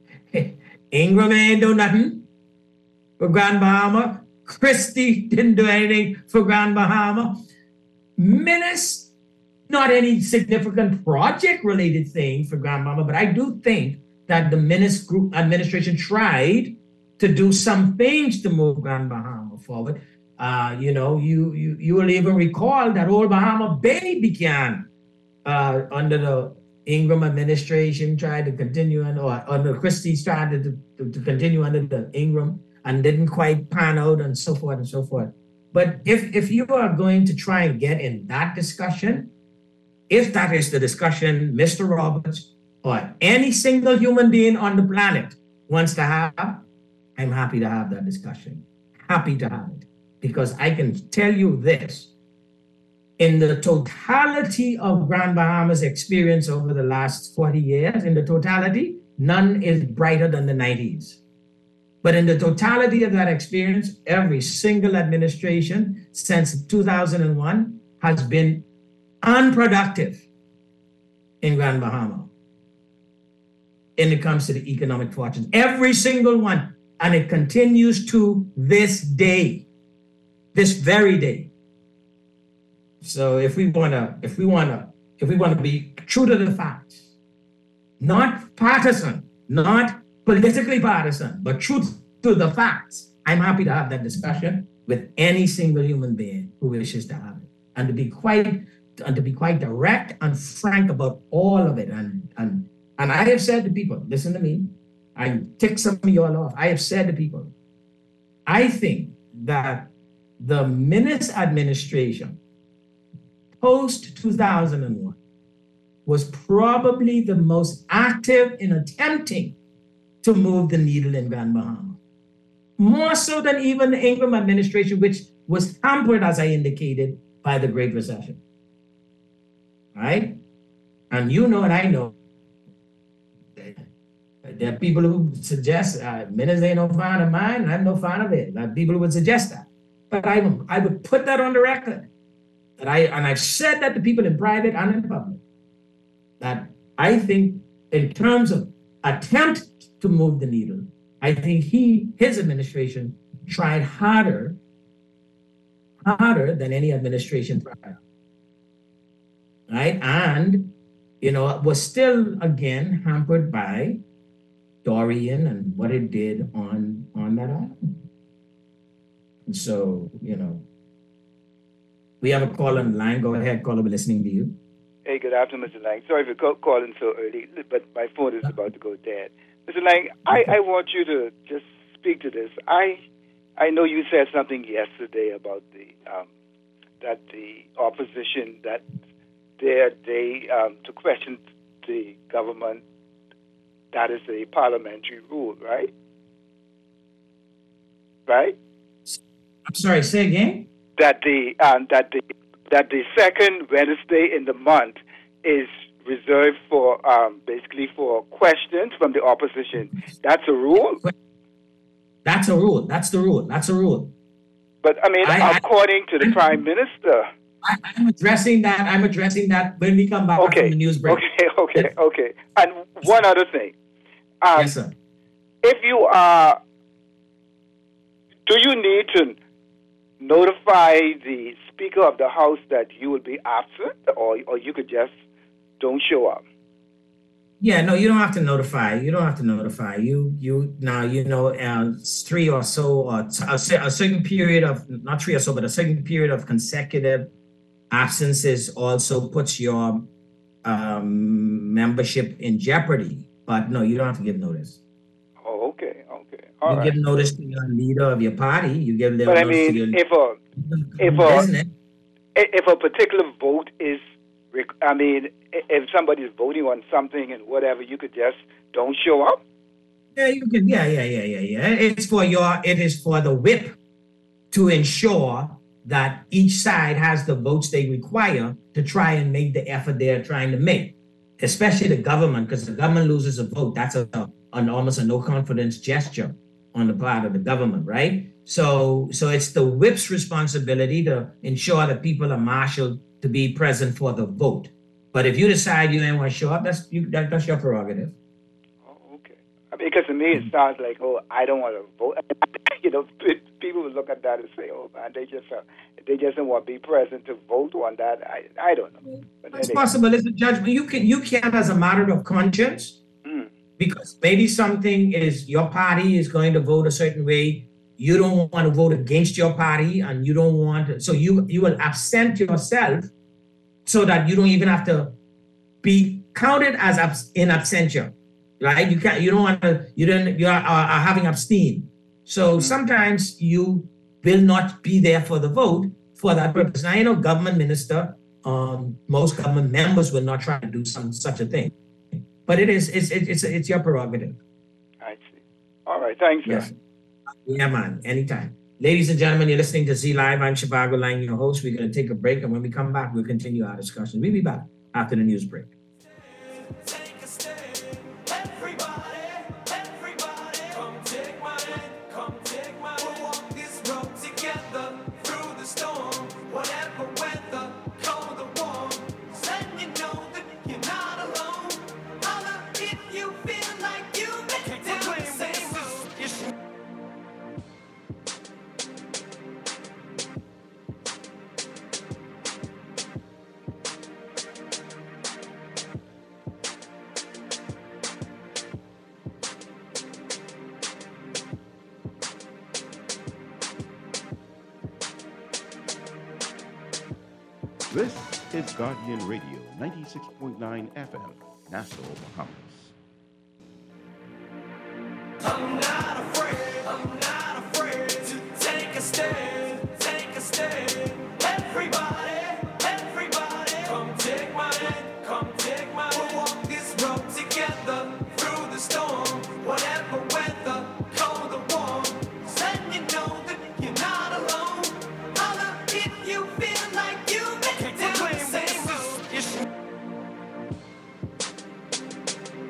Ingram ain't do nothing for Grand Bahama. Christie didn't do anything for Grand Bahama. Menace, not any significant project-related thing for Grand Bahama, but I do think that the Menace Group administration tried to do some things to move Grand Bahama forward. Uh, you know, you, you you will even recall that Old Bahama Bay began uh, under the Ingram administration, tried to continue, and, or under Christie's tried to, to, to continue under the Ingram and didn't quite pan out, and so forth and so forth. But if, if you are going to try and get in that discussion, if that is the discussion Mister Roberts or any single human being on the planet wants to have, I'm happy to have that discussion. Happy to have it. Because I can tell you this, in the totality of Grand Bahama's experience over the last forty years, in the totality, none is brighter than the nineties. But in the totality of that experience, every single administration since two thousand one has been unproductive in Grand Bahama when it comes to the economic fortunes. Every single one. And it continues to this day, this very day. So if we wanna, if we wanna, if we wanna be true to the facts, not partisan, not politically partisan, but true to the facts, I'm happy to have that discussion with any single human being who wishes to have it, and to be quite, and to be quite direct and frank about all of it. And and and I have said to people, listen to me, I tick some of y'all off. I have said to people, I think that the Menace administration post two thousand one was probably the most active in attempting to move the needle in Grand Bahama. More so than even the Ingram administration, which was hampered, as I indicated, by the Great Recession. Right? And you know and I know, there are people who suggest uh, Menace ain't no fan of mine, and I'm no fan of it. There are people who would suggest that. But I, I would put that on the record. That I, and I've said that to people in private and in public, that I think in terms of attempt to move the needle, I think he, his administration tried harder, harder than any administration prior. Right? And, you know, was still again hampered by Dorian and what it did on, on that island. And so, you know, we have a call on the line. Go ahead, caller, we're listening to you. Hey, good afternoon, Mister Lang. Sorry for call- calling so early, but my phone is about to go dead. Mister Lang, I, I want you to just speak to this. I I know you said something yesterday about the um, that the opposition that they they um, to question the government. That is a parliamentary rule, right? Right? I'm sorry. Say again. That the um, that the that the second Wednesday in the month is reserved for um, basically for questions from the opposition. That's a rule? That's a rule. That's the rule. That's a rule. But I mean, I, according I, to the Prime Minister. I, I'm addressing that. I'm addressing that when we come back okay. from the news break. Okay, okay, okay. And one other thing. Um, yes, sir. If you are, do you need to notify the Speaker of the House that you will be absent, or or you could just don't show up? Yeah, no, you don't have to notify. You don't have to notify. You you now you know uh, three or so or t- a, a certain period of not three or so, but a certain period of consecutive absences also puts your um, membership in jeopardy. But no, you don't have to give notice. Oh, okay, okay, all you right. give notice to your leader of your party. You give them. But I notice mean, to your if a if a if a particular vote is, I mean, if somebody's voting on something and whatever, you could just don't show up. Yeah, you can. Yeah, yeah, yeah, yeah, yeah. It's for your. It is for the whip to ensure that each side has the votes they require to try and make the effort they're trying to make, especially the government, because the government loses a vote. That's a, an almost a no confidence gesture on the part of the government, right? So, so it's the whip's responsibility to ensure that people are marshaled to be present for the vote. But if you decide you ain't want to show up, that's you, that, that's your prerogative. Oh, okay. I mean, because to me it sounds like, oh, I don't want to vote. You know, people would look at that and say, oh man, they just uh, they just don't want to be present to vote on that. I I don't know. But it's anyway. possible. It's a judgment. You can you can as a matter of conscience, mm. because maybe something is your party is going to vote a certain way. You don't want to vote against your party, and you don't want to, so you you will absent yourself so that you don't even have to be counted as abs- in absentia, right? You can't. You don't want to. You don't. You are, are, are having abstain. So sometimes you will not be there for the vote for that purpose. Now, you know, government minister, um, most government members will not try to do some such a thing, but it is it's it's it's your prerogative. I see. All right. Thanks. Yes. Yeah, man. Anytime. Ladies and gentlemen, you're listening to Z Live. I'm Shivago Lang, your host. We're going to take a break, and when we come back, we'll continue our discussion. We'll be back after the news break. This is Guardian Radio, ninety-six point nine F M, Nassau, Bahamas. I'm not afraid, I'm not afraid to take a stand, take a stand. Everybody, everybody, come take my hand, come take my hand. We'll walk this road together through the storm, whatever weather, cold or warm. Letting you know that you're not alone. Holla if you feel like you make it down the same road.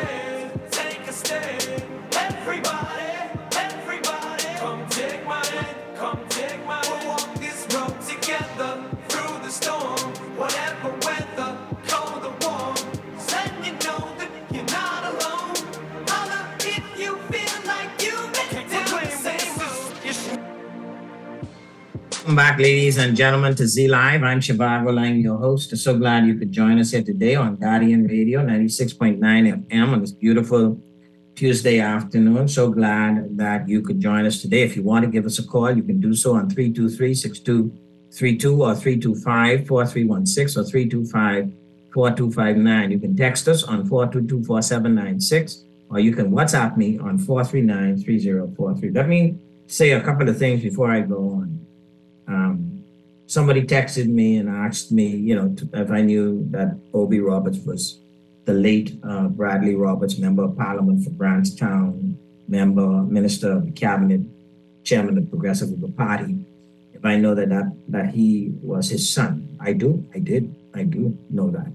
stand, take a stand. Everybody, everybody, come take my hand, come take my hand. We'll walk this road together through the storm, whatever weather, cold or warm. Let you know that you're not alone. Holler if you feel like you've been down the same road. Welcome back, ladies and gentlemen, to Z Live. I'm Shivago Lang, your host. So glad you could join us here today on Guardian Radio ninety-six point nine F M on this beautiful Tuesday afternoon. So glad that you could join us today. If you want to give us a call, you can do so on three two three, six two three two or three two five, four three one six or three two five, four two five nine. You can text us on four two two, four seven nine six or you can WhatsApp me on four three nine, three zero four three. Let me say a couple of things before I go on. Um, somebody texted me and asked me, you know, to, if I knew that Obi Roberts was the late uh, Bradley Roberts, member of Parliament for Branchtown, member, minister of the cabinet, chairman of the Progressive Labour Party. If I know that, that that he was his son, I do, I did, I do know that.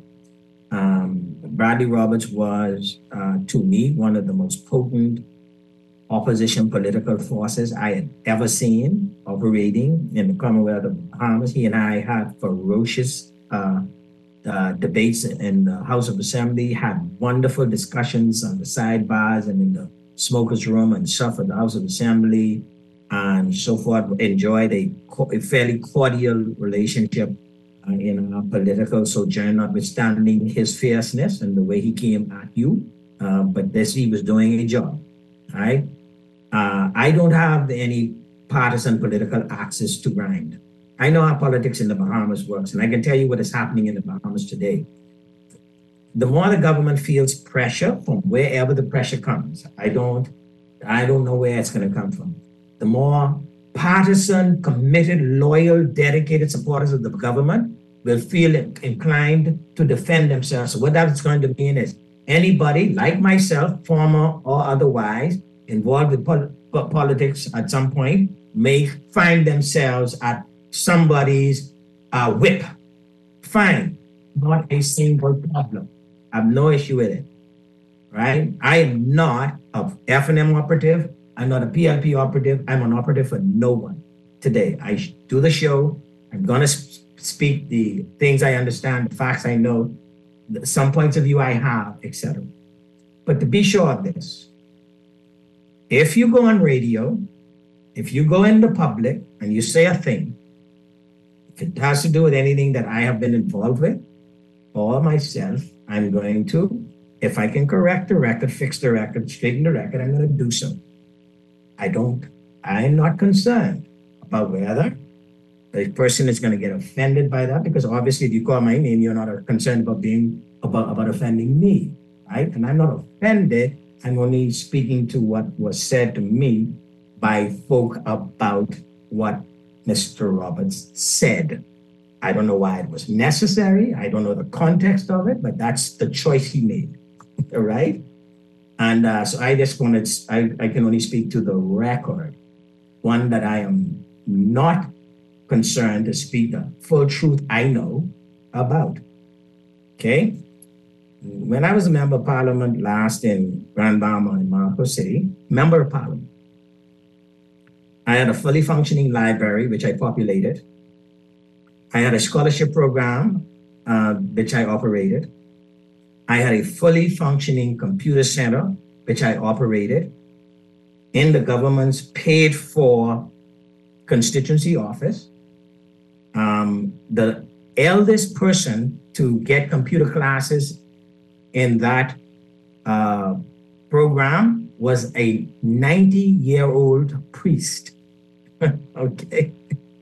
Um, Bradley Roberts was, uh, to me, one of the most potent opposition political forces I had ever seen operating in the Commonwealth of the Bahamas. He and I had ferocious uh, uh, debates in the House of Assembly, had wonderful discussions on the sidebars and in the smokers' room and stuff at the House of Assembly and so forth. Enjoyed a, co- a fairly cordial relationship uh, in our political sojourn, notwithstanding his fierceness and the way he came at you. Uh, but this, he was doing a job, right? Uh, I don't have any partisan political axis to grind. I know how politics in the Bahamas works, and I can tell you what is happening in the Bahamas today. The more the government feels pressure from wherever the pressure comes, I don't, I don't know where it's going to come from. The more partisan, committed, loyal, dedicated supporters of the government will feel inclined to defend themselves. So what that's going to mean is anybody like myself, former or otherwise, involved with pol- politics at some point may find themselves at somebody's uh, whip. Fine, not a single problem. I have no issue with it, right? I am not a F and M operative. I'm not a P L P operative. I'm an operative for no one today. I do the show. I'm going to sp- speak the things I understand, the facts I know, some points of view I have, et cetera. But to be sure of this, if you go on radio, if you go in the public and you say a thing, if it has to do with anything that I have been involved with or myself, I'm going to, if I can correct the record, fix the record, straighten the record, I'm going to do so. I don't, I'm not concerned about whether a person is going to get offended by that, because obviously if you call my name, you're not concerned about being, about, about offending me, right? And I'm not offended. I'm only speaking to what was said to me by folk about what Mister Roberts said. I don't know why it was necessary. I don't know the context of it, but that's the choice he made, all right? And uh, so I just wanted, I, I can only speak to the record, one that I am not concerned to speak the full truth I know about, okay? When I was a member of parliament last in Grand Bahama in Marco City, member of parliament, I had a fully functioning library, which I populated. I had a scholarship program, uh, which I operated. I had a fully functioning computer center, which I operated in the government's paid for constituency office. Um, the eldest person to get computer classes in that uh, program was a ninety-year-old priest. Okay.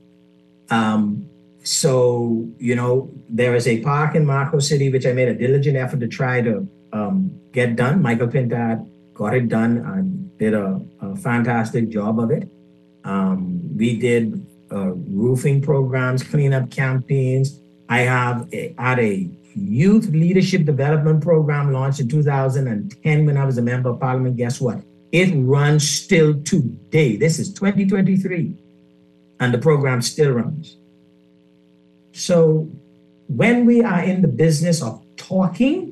Um, so, you know, there is a park in Marco City, which I made a diligent effort to try to um, get done. Michael Pintad got it done and did a, a fantastic job of it. Um, we did uh, roofing programs, cleanup campaigns. I have a, had a youth leadership development program launched in two thousand ten when I was a member of parliament. Guess what? It runs still today. This is twenty twenty-three, and the program still runs. So when we are in the business of talking,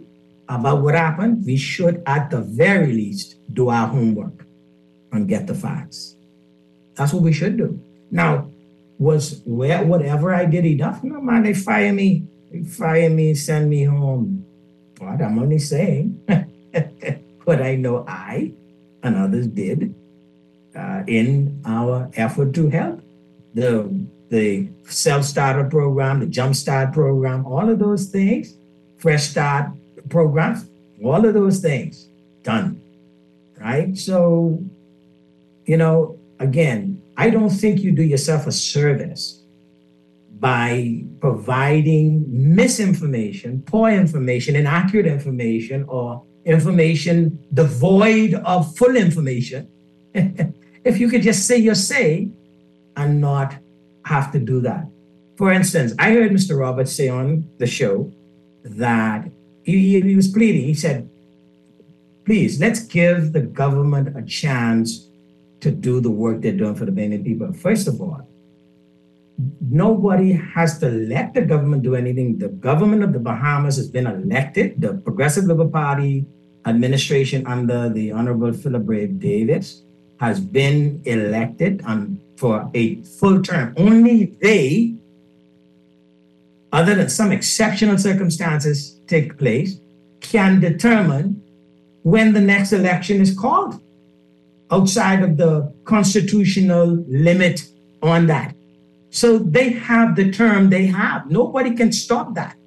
about what happened, we should at the very least do our homework and get the facts. That's what we should do. Now, was where whatever I did enough? No, man, they fire me. They fire me, send me home. But I'm only saying what I know I and others did uh, in our effort to help. The, the self-starter program, the jump start program, all of those things, fresh start programs, all of those things done, right? So, you know, again, I don't think you do yourself a service by providing misinformation, poor information, inaccurate information, or information devoid of full information. If you could just say your say and not have to do that. For instance, I heard Mister Roberts say on the show that he, he was pleading. He said, please, let's give the government a chance to do the work they're doing for the Bahamian people. First of all, nobody has to let the government do anything. The government of the Bahamas has been elected. The Progressive Labour Party administration under the Honorable Philip Brave Davis has been elected on, for a full term. Only they, other than some exceptional circumstances take place, can determine when the next election is called outside of the constitutional limit on that. So they have the term they have. Nobody can stop that.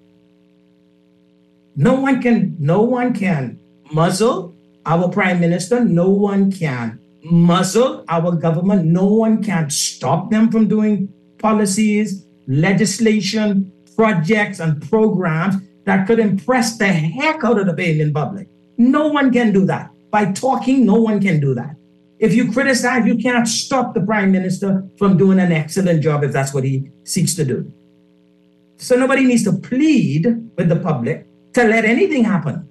No one can, no one can muzzle our prime minister. No one can muzzle our government. No one can stop them from doing policies, legislation, projects, and programs that could impress the heck out of the Bahamian public. No one can do that. By talking, no one can do that. If you criticize, you cannot stop the prime minister from doing an excellent job if that's what he seeks to do. So nobody needs to plead with the public to let anything happen.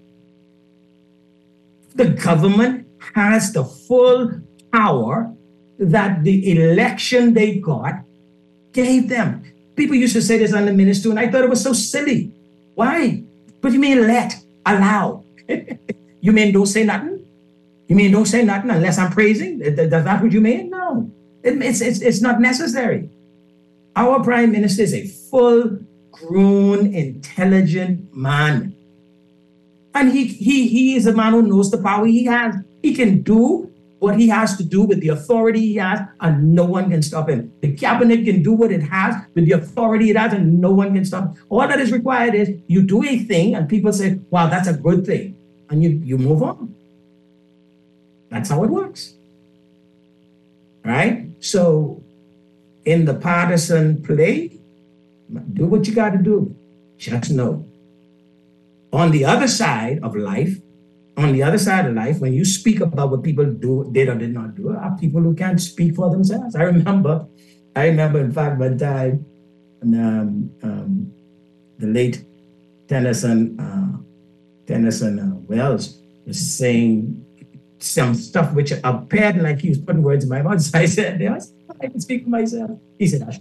The government has the full power that the election they got gave them. People used to say this on the minister, and I thought it was so silly. Why? What do you mean let, allow? You mean don't say nothing? You mean don't say nothing unless I'm praising? Is that what you mean? No, it, it's, it's, it's not necessary. Our prime minister is a full-grown, intelligent man. And he, he, he is a man who knows the power he has. He can do what he has to do with the authority he has, and no one can stop him. The cabinet can do what it has with the authority it has, and no one can stop him. All that is required is you do a thing, and people say, wow, that's a good thing. And you, you move on. That's how it works. Right? So in the partisan play, do what you got to do. Just know. On the other side of life, on the other side of life, when you speak about what people do, did or did not do, are people who can't speak for themselves. I remember, I remember, in fact, one time, um, um, the late Tennyson, uh, Tennyson uh, Wells was saying some stuff which appeared like he was putting words in my mouth. So I said, yes, I can speak for myself. He said, Ash.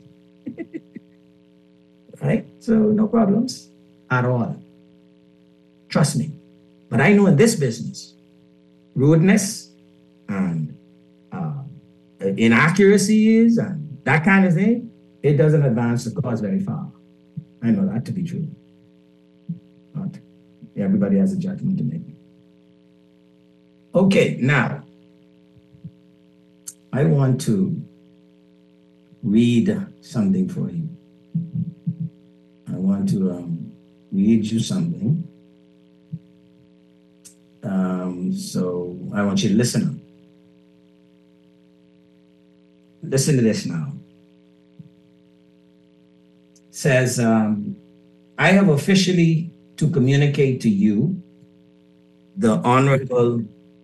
Right? So no problems at all. Trust me. But I know in this business, rudeness and uh, inaccuracies and that kind of thing, it doesn't advance the cause very far. I know that to be true. But everybody has a judgment to make. Okay, now, I want to read something for you. I want to um, read you something. Um, so I want you to listen. Listen to this now. It says, um, I have officially to communicate to you the honorable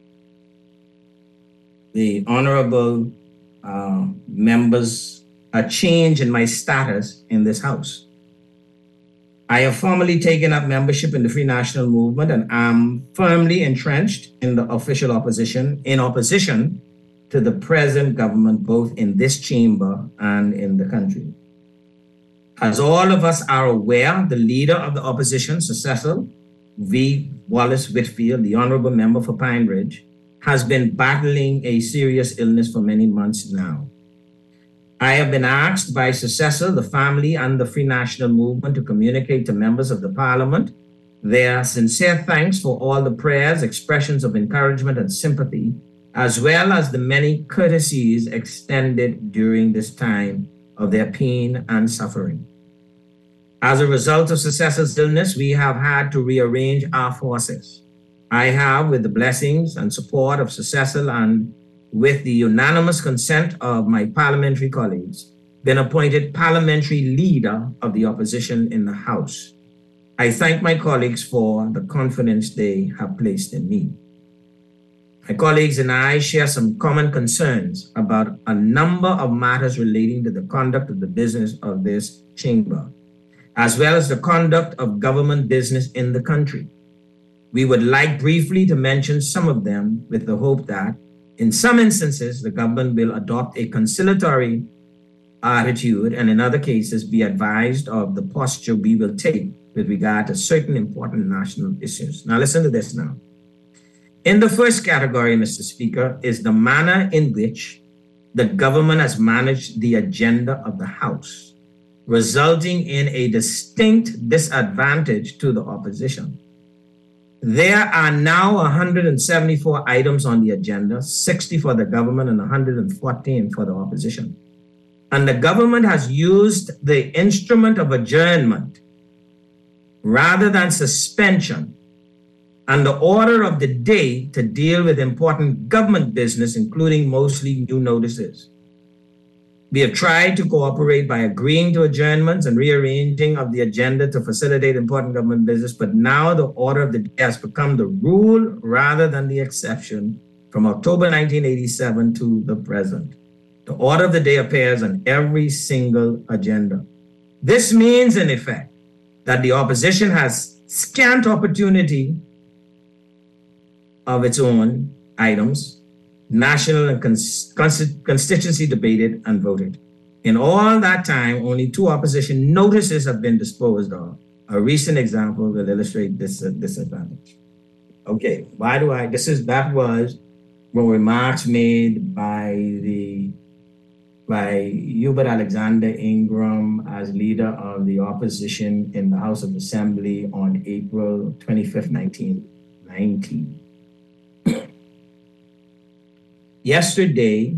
the honorable uh, members a change in my status in this house. I have formally taken up membership in the Free National Movement and am firmly entrenched in the official opposition, in opposition to the present government, both in this chamber and in the country. As all of us are aware, the leader of the opposition, Sir Cecil, V. Wallace Whitfield, the honorable member for Pine Ridge, has been battling a serious illness for many months now. I have been asked by Sir Cecil, the family, and the Free National Movement to communicate to members of the Parliament their sincere thanks for all the prayers, expressions of encouragement and sympathy, as well as the many courtesies extended during this time of their pain and suffering. As a result of Sir Cecil's illness, we have had to rearrange our forces. I have, with the blessings and support of Sir Cecil and with the unanimous consent of my parliamentary colleagues, been appointed parliamentary leader of the opposition in the House. I thank my colleagues for the confidence they have placed in me. My colleagues and I share some common concerns about a number of matters relating to the conduct of the business of this chamber, as well as the conduct of government business in the country. We would like briefly to mention some of them with the hope that, in some instances, the government will adopt a conciliatory attitude and in other cases be advised of the posture we will take with regard to certain important national issues. Now listen to this now. In the first category, Mister Speaker, is the manner in which the government has managed the agenda of the House, resulting in a distinct disadvantage to the opposition. There are now one hundred seventy-four items on the agenda, sixty for the government and one hundred fourteen for the opposition. And the government has used the instrument of adjournment rather than suspension and the order of the day to deal with important government business, including mostly new notices. We have tried to cooperate by agreeing to adjournments and rearranging of the agenda to facilitate important government business, but now the order of the day has become the rule rather than the exception from October nineteen eighty-seven to the present. The order of the day appears on every single agenda. This means, in effect, that the opposition has scant opportunity of its own items, national and cons- constituency debated and voted. In all that time, only two opposition notices have been disposed of. A recent example will illustrate this uh, disadvantage. Okay, why do I, this is, that was were remarks made by the, by Hubert Alexander Ingram as leader of the opposition in the House of Assembly on April twenty-fifth, nineteen ninety. Yesterday,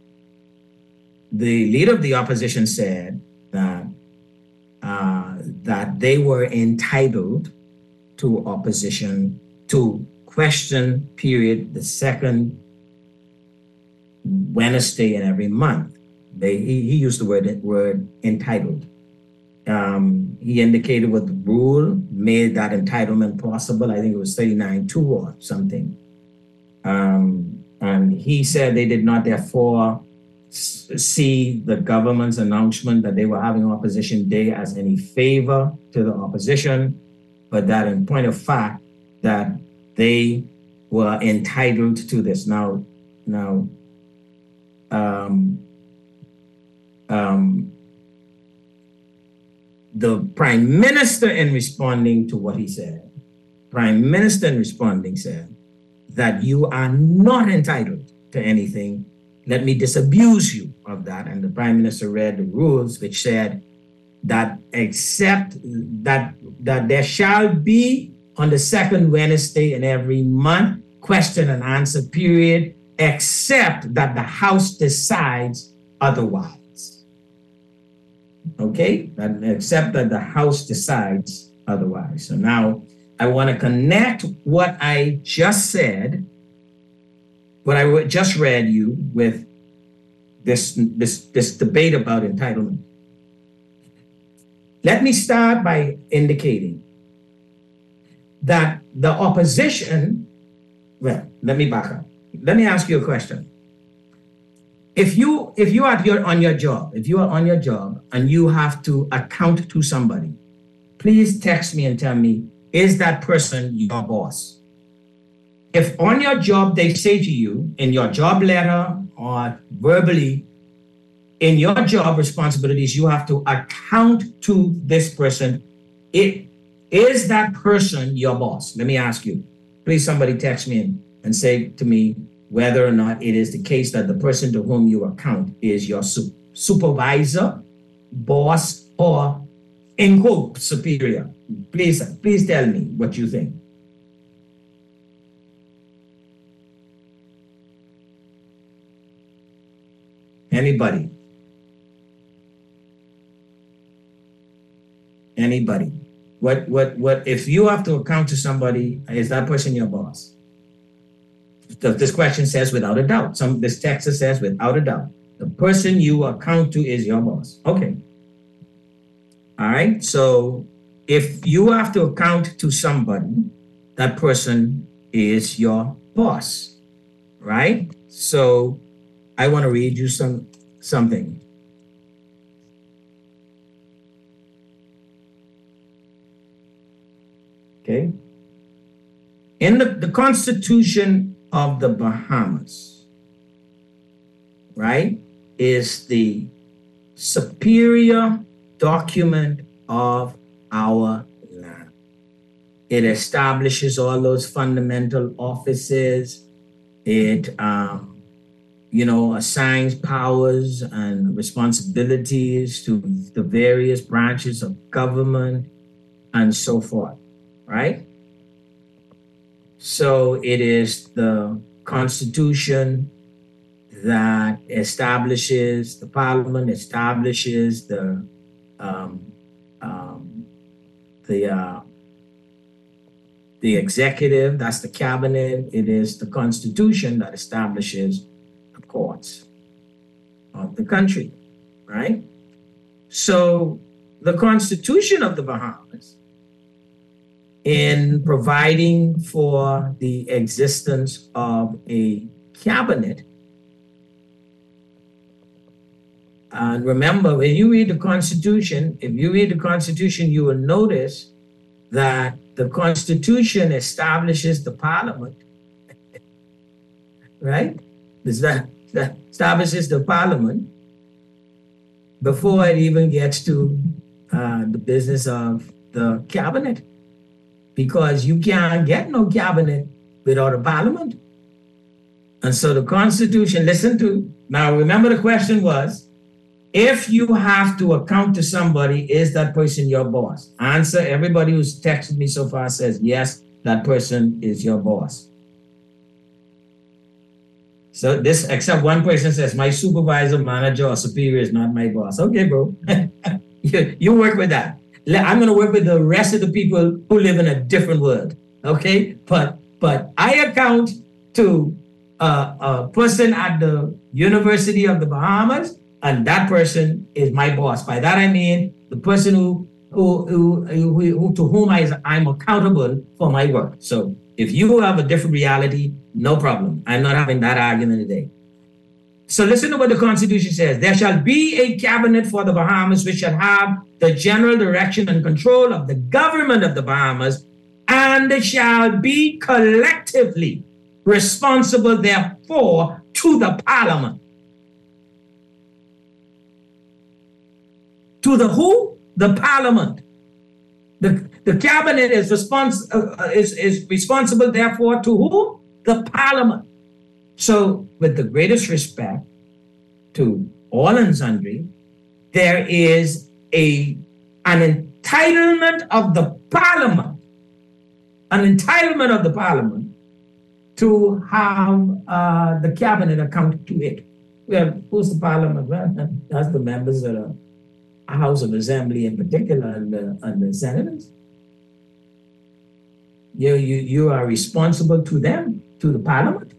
the leader of the opposition said that uh, that they were entitled to opposition to question period the second Wednesday in every month. They, he, he used the word word entitled. Um, he indicated what the rule made that entitlement possible. I think it was thirty-nine two or something. Um, And he said they did not therefore see the government's announcement that they were having opposition day as any favor to the opposition, but that in point of fact, that they were entitled to this. Now, now, um, um, the Prime Minister in responding to what he said, Prime Minister in responding said, that you are not entitled to anything. Let me disabuse you of that. And the Prime Minister read the rules which said that except that that there shall be on the second Wednesday in every month question and answer period, except that the House decides otherwise. Okay, that, except that the House decides otherwise. So now I want to connect what I just said, what I just read you, with this, this, this debate about entitlement. Let me start by indicating that the opposition, well, let me back up. Let me ask you a question. If you if you are your, on your job, if you are on your job and you have to account to somebody, please text me and tell me, is that person your boss? If on your job they say to you in your job letter or verbally, in your job responsibilities, you have to account to this person, it Is that person your boss? Let me ask you. Please, somebody text me in and say to me whether or not it is the case that the person to whom you account is your su- supervisor, boss, or, in quote, superior. Please, please tell me what you think. Anybody? Anybody? What, what, what, if you have to account to somebody, is that person your boss? This question says without a doubt. Some, this text says without a doubt. The person you account to is your boss. Okay. All right. So if you have to account to somebody, that person is your boss, right? So I want to read you some something. Okay. In the, the Constitution of the Bahamas, right, is the superior document of our land. It establishes all those fundamental offices. It, um, you know, assigns powers and responsibilities to the various branches of government and so forth, right? So it is the Constitution that establishes, the Parliament establishes the um, um, the uh, the executive, that's the cabinet. It is the Constitution that establishes the courts of the country, right? So the Constitution of the Bahamas, in providing for the existence of a cabinet. And remember, when you read the Constitution, if you read the Constitution, you will notice that the Constitution establishes the Parliament, right? That, that establishes the Parliament before it even gets to uh, the business of the cabinet. Because you can't get no cabinet without a parliament. And so the Constitution, listen to, now remember the question was, if you have to account to somebody, is that person your boss? Answer, everybody who's texted me so far says, yes, that person is your boss. So this, except one person says, my supervisor, manager, or superior is not my boss. Okay, bro, you, you work with that. I'm going to work with the rest of the people who live in a different world, okay? But but I account to uh, a person at the University of the Bahamas, and that person is my boss. By that I mean the person who who who, who, who to whom I I'm accountable for my work. So if you have a different reality, no problem. I'm not having that argument today. So listen to what the Constitution says. There shall be a cabinet for the Bahamas which shall have the general direction and control of the government of the Bahamas, and they shall be collectively responsible, therefore, to the Parliament. To the who? The Parliament. The, the cabinet is, respons- uh, is, is responsible, therefore, to who? The Parliament. So, with the greatest respect to all and sundry, there is a an entitlement of the Parliament, an entitlement of the Parliament to have uh, the cabinet account to it. Well, who's the Parliament? Well, that's the members of the House of Assembly in particular, and the, and the senators. You, you, you are responsible to them, to the Parliament.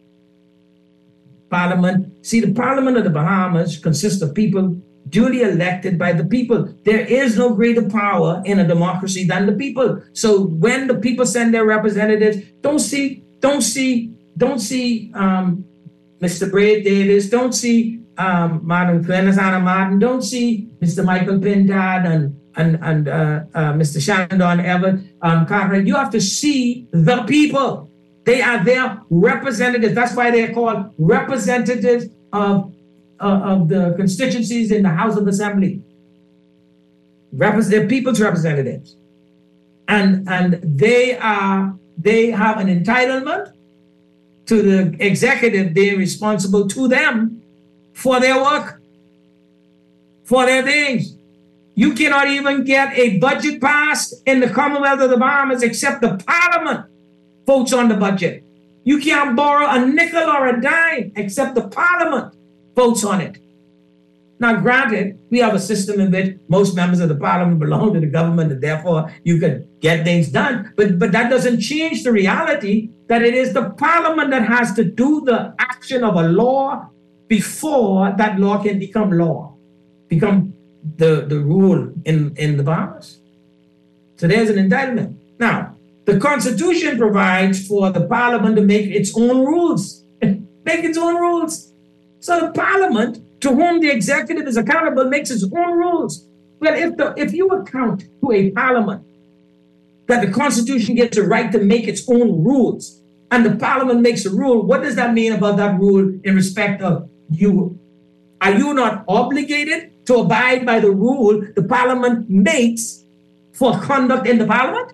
Parliament, see, the Parliament of the Bahamas consists of people duly elected by the people. There is no greater power in a democracy than the people. So when the people send their representatives, don't see, don't see, don't see um, Mister Braid Davis, don't see um, Madam Clenisana Martin, don't see Mister Michael Pintard and and and uh, uh, Mister Shandon Everett um, Cartwright. You have to see the people. They are their representatives. That's why they're called representatives of, uh, of the constituencies in the House of Assembly. Repres- they're people's representatives. and and they are they have an entitlement to the executive being responsible to them for their work, for their things. You cannot even get a budget passed in the Commonwealth of the Bahamas except the Parliament votes on the budget. You can't borrow a nickel or a dime except the Parliament votes on it. Now, granted, we have a system in which most members of the Parliament belong to the government, and therefore you could get things done. But, but that doesn't change the reality that it is the Parliament that has to do the action of a law before that law can become law, become the, the rule in, in the Bahamas. So there's an entitlement. Now, the Constitution provides for the Parliament to make its own rules, make its own rules. So the Parliament, to whom the executive is accountable, makes its own rules. Well, if the if you account to a Parliament that the Constitution gives the right to make its own rules, and the Parliament makes a rule, what does that mean about that rule in respect of you? Are you not obligated to abide by the rule the Parliament makes for conduct in the Parliament?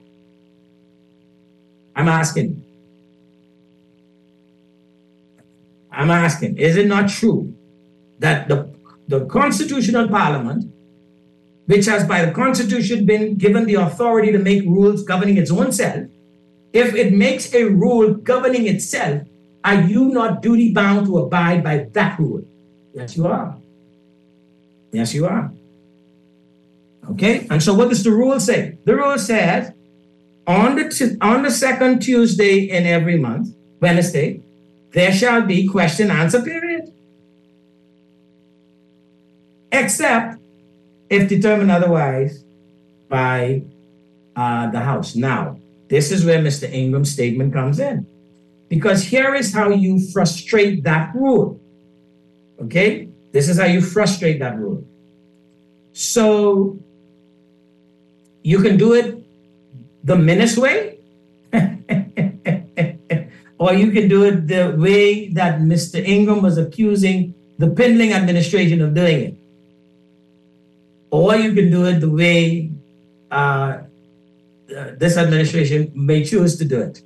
I'm asking. I'm asking, is it not true that the, the Constitutional Parliament, which has by the Constitution been given the authority to make rules governing its own self, if it makes a rule governing itself, are you not duty bound to abide by that rule? Yes, you are. Yes, you are. Okay, and so what does the rule say? The rule says on the, t- on the second Tuesday in every month, Wednesday, there shall be question answer period. Except if determined otherwise by uh, the House. Now, this is where Mister Ingram's statement comes in. Because here is how you frustrate that rule. Okay? This is how you frustrate that rule. So, you can do it the Minnis way, or you can do it the way that Mister Ingram was accusing the Pindling administration of doing it. Or you can do it the way uh, this administration may choose to do it.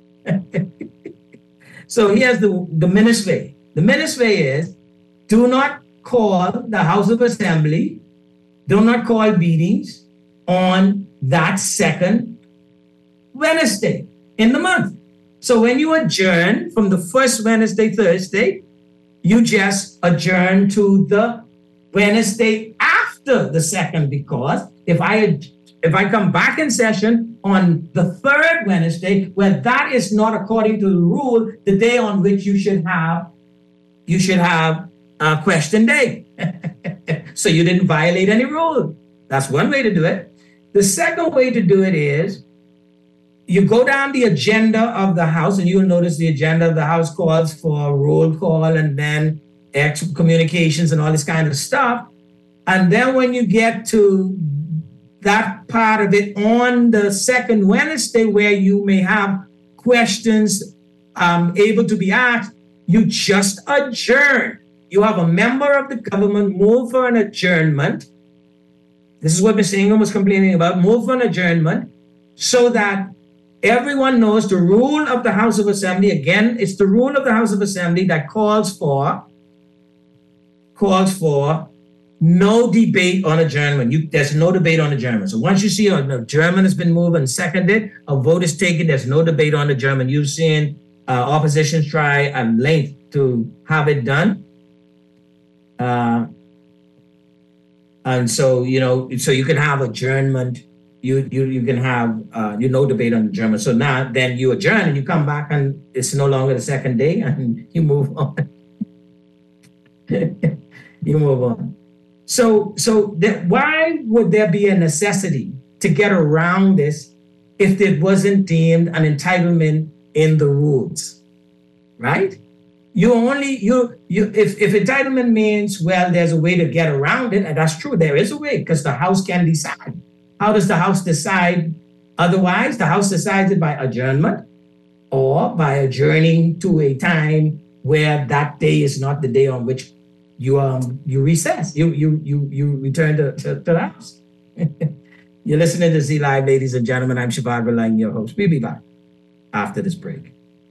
So here's the, the Minnis way. The Minnis way is, do not call the House of Assembly, do not call meetings on that second Wednesday in the month. So when you adjourn from the first Wednesday, Thursday, you just adjourn to the Wednesday after the second, because if I if I come back in session on the third Wednesday, well, that is not according to the rule, the day on which you should have you should have a question day. So you didn't violate any rule. That's one way to do it. The second way to do it is you go down the agenda of the House, and you'll notice the agenda of the House calls for roll call and then extra communications and all this kind of stuff. And then when you get to that part of it on the second Wednesday where you may have questions um, able to be asked, you just adjourn. You have a member of the government move for an adjournment. This is what Mister Ingram was complaining about, move for an adjournment so that everyone knows the rule of the House of Assembly. Again, it's the rule of the House of Assembly that calls for, calls for no debate on adjournment. You, there's no debate on adjournment. So once you see an adjournment has been moved and seconded, a vote is taken, there's no debate on adjournment. You've seen uh, oppositions try at length to have it done. Uh, and so, you know, so you can have adjournment. You you you can have uh, you no debate on adjournment. So now then you adjourn and you come back and it's no longer the second day and you move on. You move on. So so that why would there be a necessity to get around this if it wasn't deemed an entitlement in the rules, right? You only you you if if entitlement means, well, there's a way to get around it, and that's true. There is a way because the House can decide. How does the House decide otherwise? The House decides it by adjournment or by adjourning to a time where that day is not the day on which you um you recess. You you you you return to, to, to the House. You're listening to Z Live, ladies and gentlemen. I'm Shivago Lang, your host. We'll be back after this break.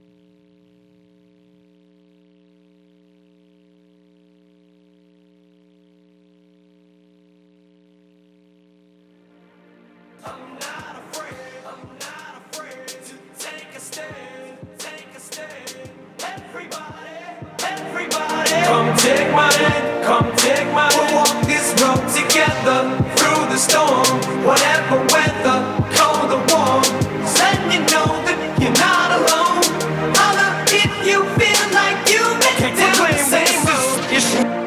Come take my hand, come take my hand. We'll walk this road together through the storm. Whatever weather, cold or warm. Just letting you know that you're not alone. Holla if you feel like you make it down the same road. You should.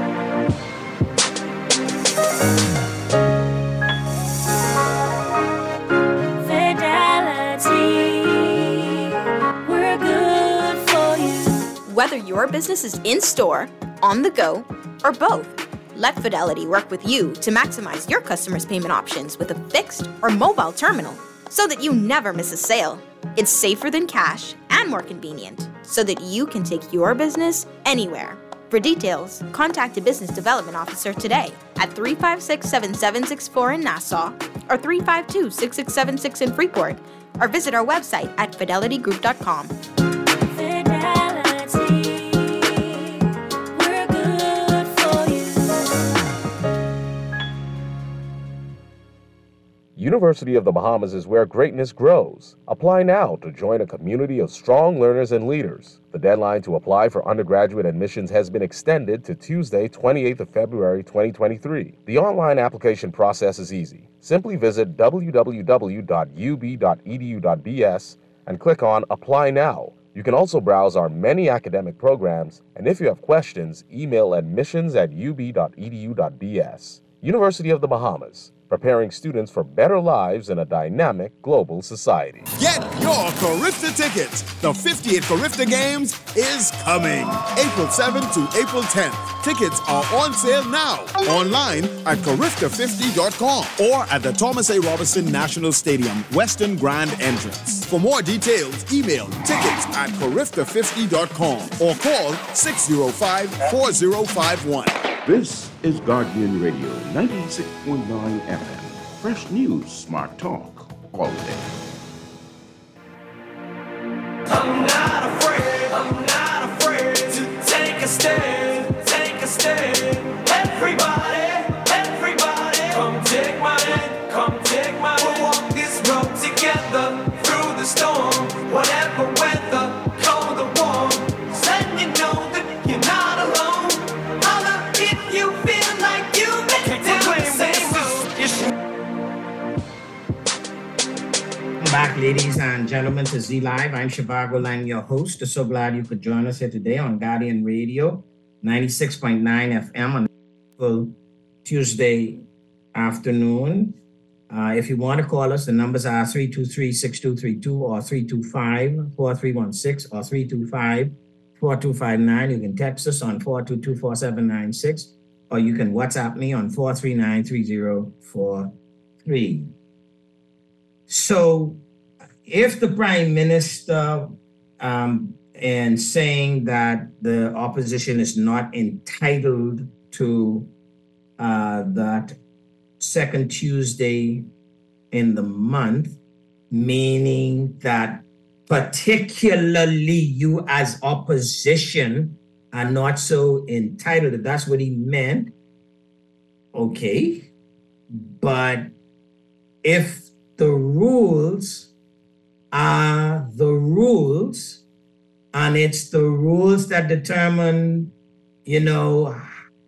Whether your business is in-store, on the go, or both, let Fidelity work with you to maximize your customers' payment options with a fixed or mobile terminal so that you never miss a sale. It's safer than cash and more convenient so that you can take your business anywhere. For details, contact a business development officer today at three five six, seven seven six four in Nassau or three five two, six six seven six in Freeport, or visit our website at fidelity group dot com. University of the Bahamas is where greatness grows. Apply now to join a community of strong learners and leaders. The deadline to apply for undergraduate admissions has been extended to Tuesday, twenty-eighth of February, twenty twenty-three. The online application process is easy. Simply visit w w w dot u b dot e d u dot b s and click on Apply Now. You can also browse our many academic programs, and if you have questions, email admissions at u b dot e d u dot b s. University of the Bahamas, preparing students for better lives in a dynamic global society. Get your Carifta tickets. The fiftieth Carifta Games is coming. April seventh to April tenth. Tickets are on sale now. Online at carifta fifty dot com or at the Thomas A. Robinson National Stadium, Western Grand Entrance. For more details, email tickets at carifta fifty dot com or call six oh five, four oh five one. This is Guardian Radio, ninety-six point nine F M. Fresh news, smart talk, all day. I'm not afraid, I'm not afraid to take a stand, take a stand. Everybody, everybody, come take my hand, come take my hand. We'll walk this road together through the storm. Whatever weather, cold or warm. Just letting you know that you're not alone. Holla if you feel like you make it down the same road. You should. Back, ladies and gentlemen, to Z Live. I'm Shivago Lang, your host. So glad you could join us here today on Guardian Radio, ninety-six point nine F M on full Tuesday afternoon. Uh, if you want to call us, the numbers are three two three, six two three two or three two five, four three one six or three two five, four two five nine. You can text us on four two two, four seven nine six or you can WhatsApp me on four three nine, three zero four three. So if the Prime Minister um, and saying that the opposition is not entitled to uh, that second Tuesday in the month, meaning that particularly you as opposition are not so entitled, if that's what he meant, okay. But if the rules are the rules, and it's the rules that determine, you know,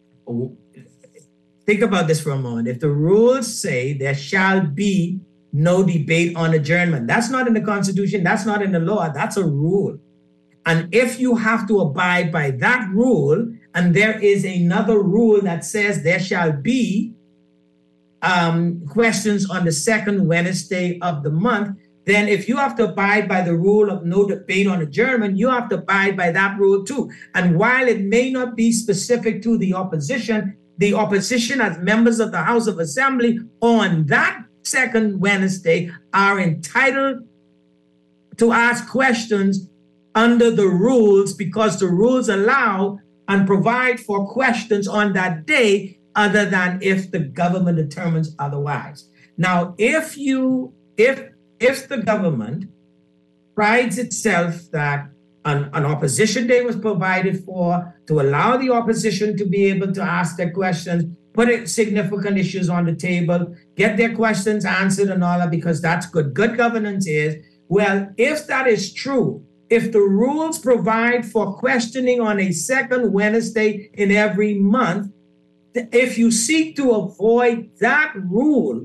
think about this for a moment. If the rules say there shall be no debate on adjournment, that's not in the Constitution, that's not in the law, that's a rule. And if you have to abide by that rule, and there is another rule that says there shall be um, questions on the second Wednesday of the month, then if you have to abide by the rule of no debate on adjournment, you have to abide by that rule too. And while it may not be specific to the opposition, the opposition as members of the House of Assembly on that second Wednesday are entitled to ask questions under the rules, because the rules allow and provide for questions on that day, other than if the government determines otherwise. Now, if you, if if the government prides itself that an, an opposition day was provided for to allow the opposition to be able to ask their questions, put significant issues on the table, get their questions answered and all that, because that's good. Good governance is, well, if that is true, if the rules provide for questioning on a second Wednesday in every month, if you seek to avoid that rule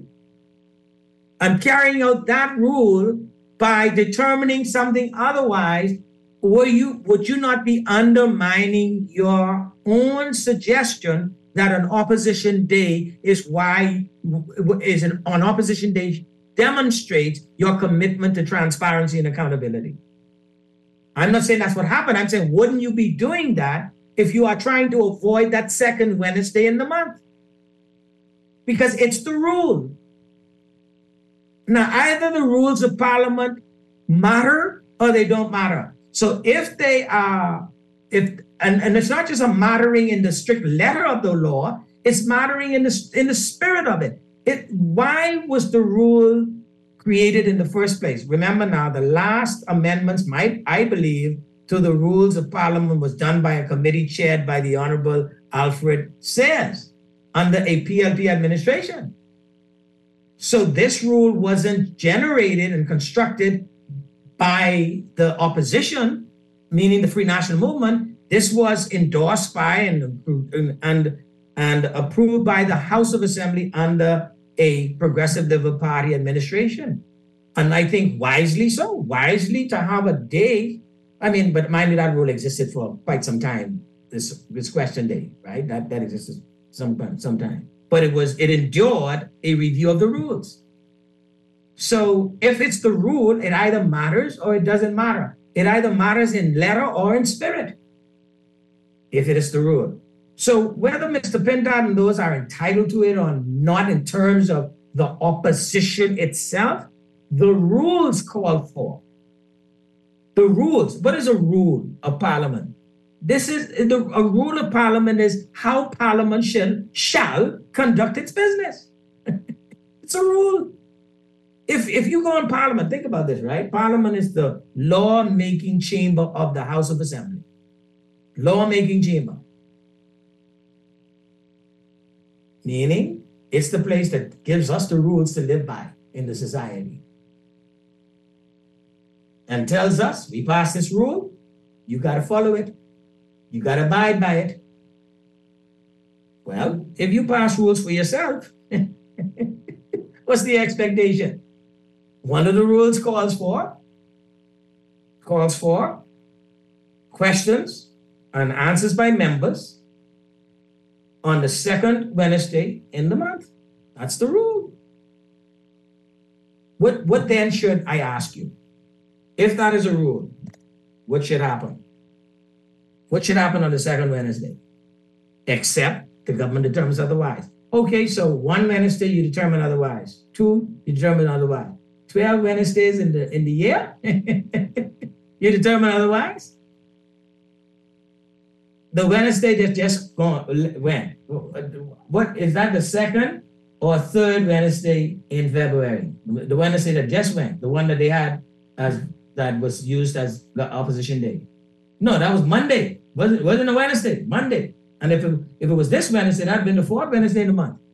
and carrying out that rule by determining something otherwise, or you would you not be undermining your own suggestion that an opposition day is why is an, an opposition day demonstrates your commitment to transparency and accountability? I'm not saying that's what happened. I'm saying, wouldn't you be doing that if you are trying to avoid that second Wednesday in the month? Because it's the rule. Now, either the rules of Parliament matter or they don't matter. So if they are, if and, and it's not just a mattering in the strict letter of the law, it's mattering in the in the spirit of it. It why was the rule created in the first place? Remember now, the last amendments, might I believe, to the rules of Parliament was done by a committee chaired by the Honorable Alfred Sayers under a P L P administration. So this rule wasn't generated and constructed by the opposition, meaning the Free National Movement. This was endorsed by and, and, and approved by the House of Assembly under a Progressive Liberal Party administration. And I think wisely so, wisely to have a day. I mean, but mind you, that rule existed for quite some time, this, this question day, right? That, that existed some, some time. But it was, it endured a review of the rules. So if it's the rule, it either matters or it doesn't matter. It either matters in letter or in spirit, if it is the rule. So whether Mister Pintard and those are entitled to it or not in terms of the opposition itself, the rules call for. The rules, what is a rule of Parliament? This is, the, a rule of Parliament is how Parliament shall, shall conduct its business. It's a rule. If, if you go in Parliament, think about this, right? Parliament is the law-making chamber of the House of Assembly. Law-making chamber. Meaning, it's the place that gives us the rules to live by in the society. And tells us, we pass this rule, you got to follow it. You got to abide by it. Well, if you pass rules for yourself, what's the expectation? One of the rules calls for, calls for questions and answers by members on the second Wednesday in the month. That's the rule. What, what then should I ask you? If that is a rule, what should happen? What should happen on the second Wednesday? Except the government determines otherwise. Okay, so one Wednesday you determine otherwise. Two, you determine otherwise. Twelve Wednesdays in the in the year, you determine otherwise. The Wednesday that just gone, when? What is that? The second or third Wednesday in February? The Wednesday that just went, the one that they had as that was used as the opposition day. No, that was Monday. Wasn't wasn't a Wednesday, Monday. And if it, if it was this Wednesday, that'd been the fourth Wednesday in the month.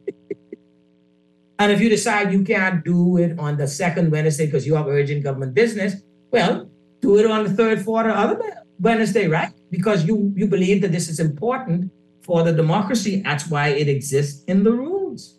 And if you decide you can't do it on the second Wednesday because you have urgent government business, well, do it on the third, fourth, or other Wednesday, right? Because you, you believe that this is important for the democracy. That's why it exists in the rules.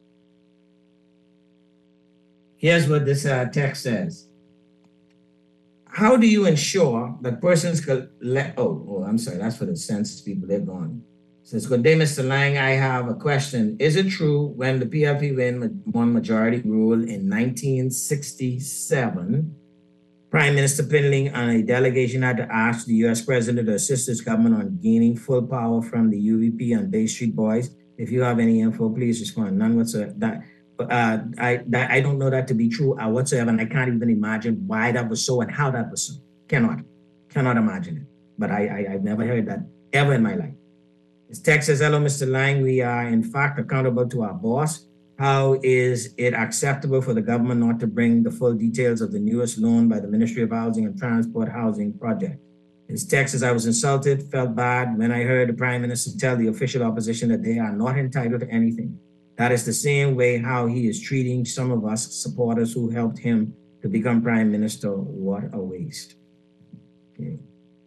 Here's what this uh, text says. How do you ensure that persons could let, oh, oh, I'm sorry, that's for the census people, they're gone. It says, good day, Mister Lang, I have a question. Is it true when the P L P won majority rule in nineteen sixty-seven, Prime Minister Pinling and a delegation had to ask the U S President to assist his government on gaining full power from the U V P and Bay Street Boys? If you have any info, please respond. None whatsoever. That, Uh, I that, I don't know that to be true uh, whatsoever, and I can't even imagine why that was so and how that was so. Cannot, cannot imagine it. But I, I I've never heard that ever in my life. This text says, "Hello, Mister Lang. We are in fact accountable to our boss. How is it acceptable for the government not to bring the full details of the newest loan by the Ministry of Housing and Transport housing project? His text is, I was insulted, felt bad when I heard the Prime Minister tell the official opposition that they are not entitled to anything. That is the same way how he is treating some of us supporters who helped him to become Prime Minister. What a waste. Okay.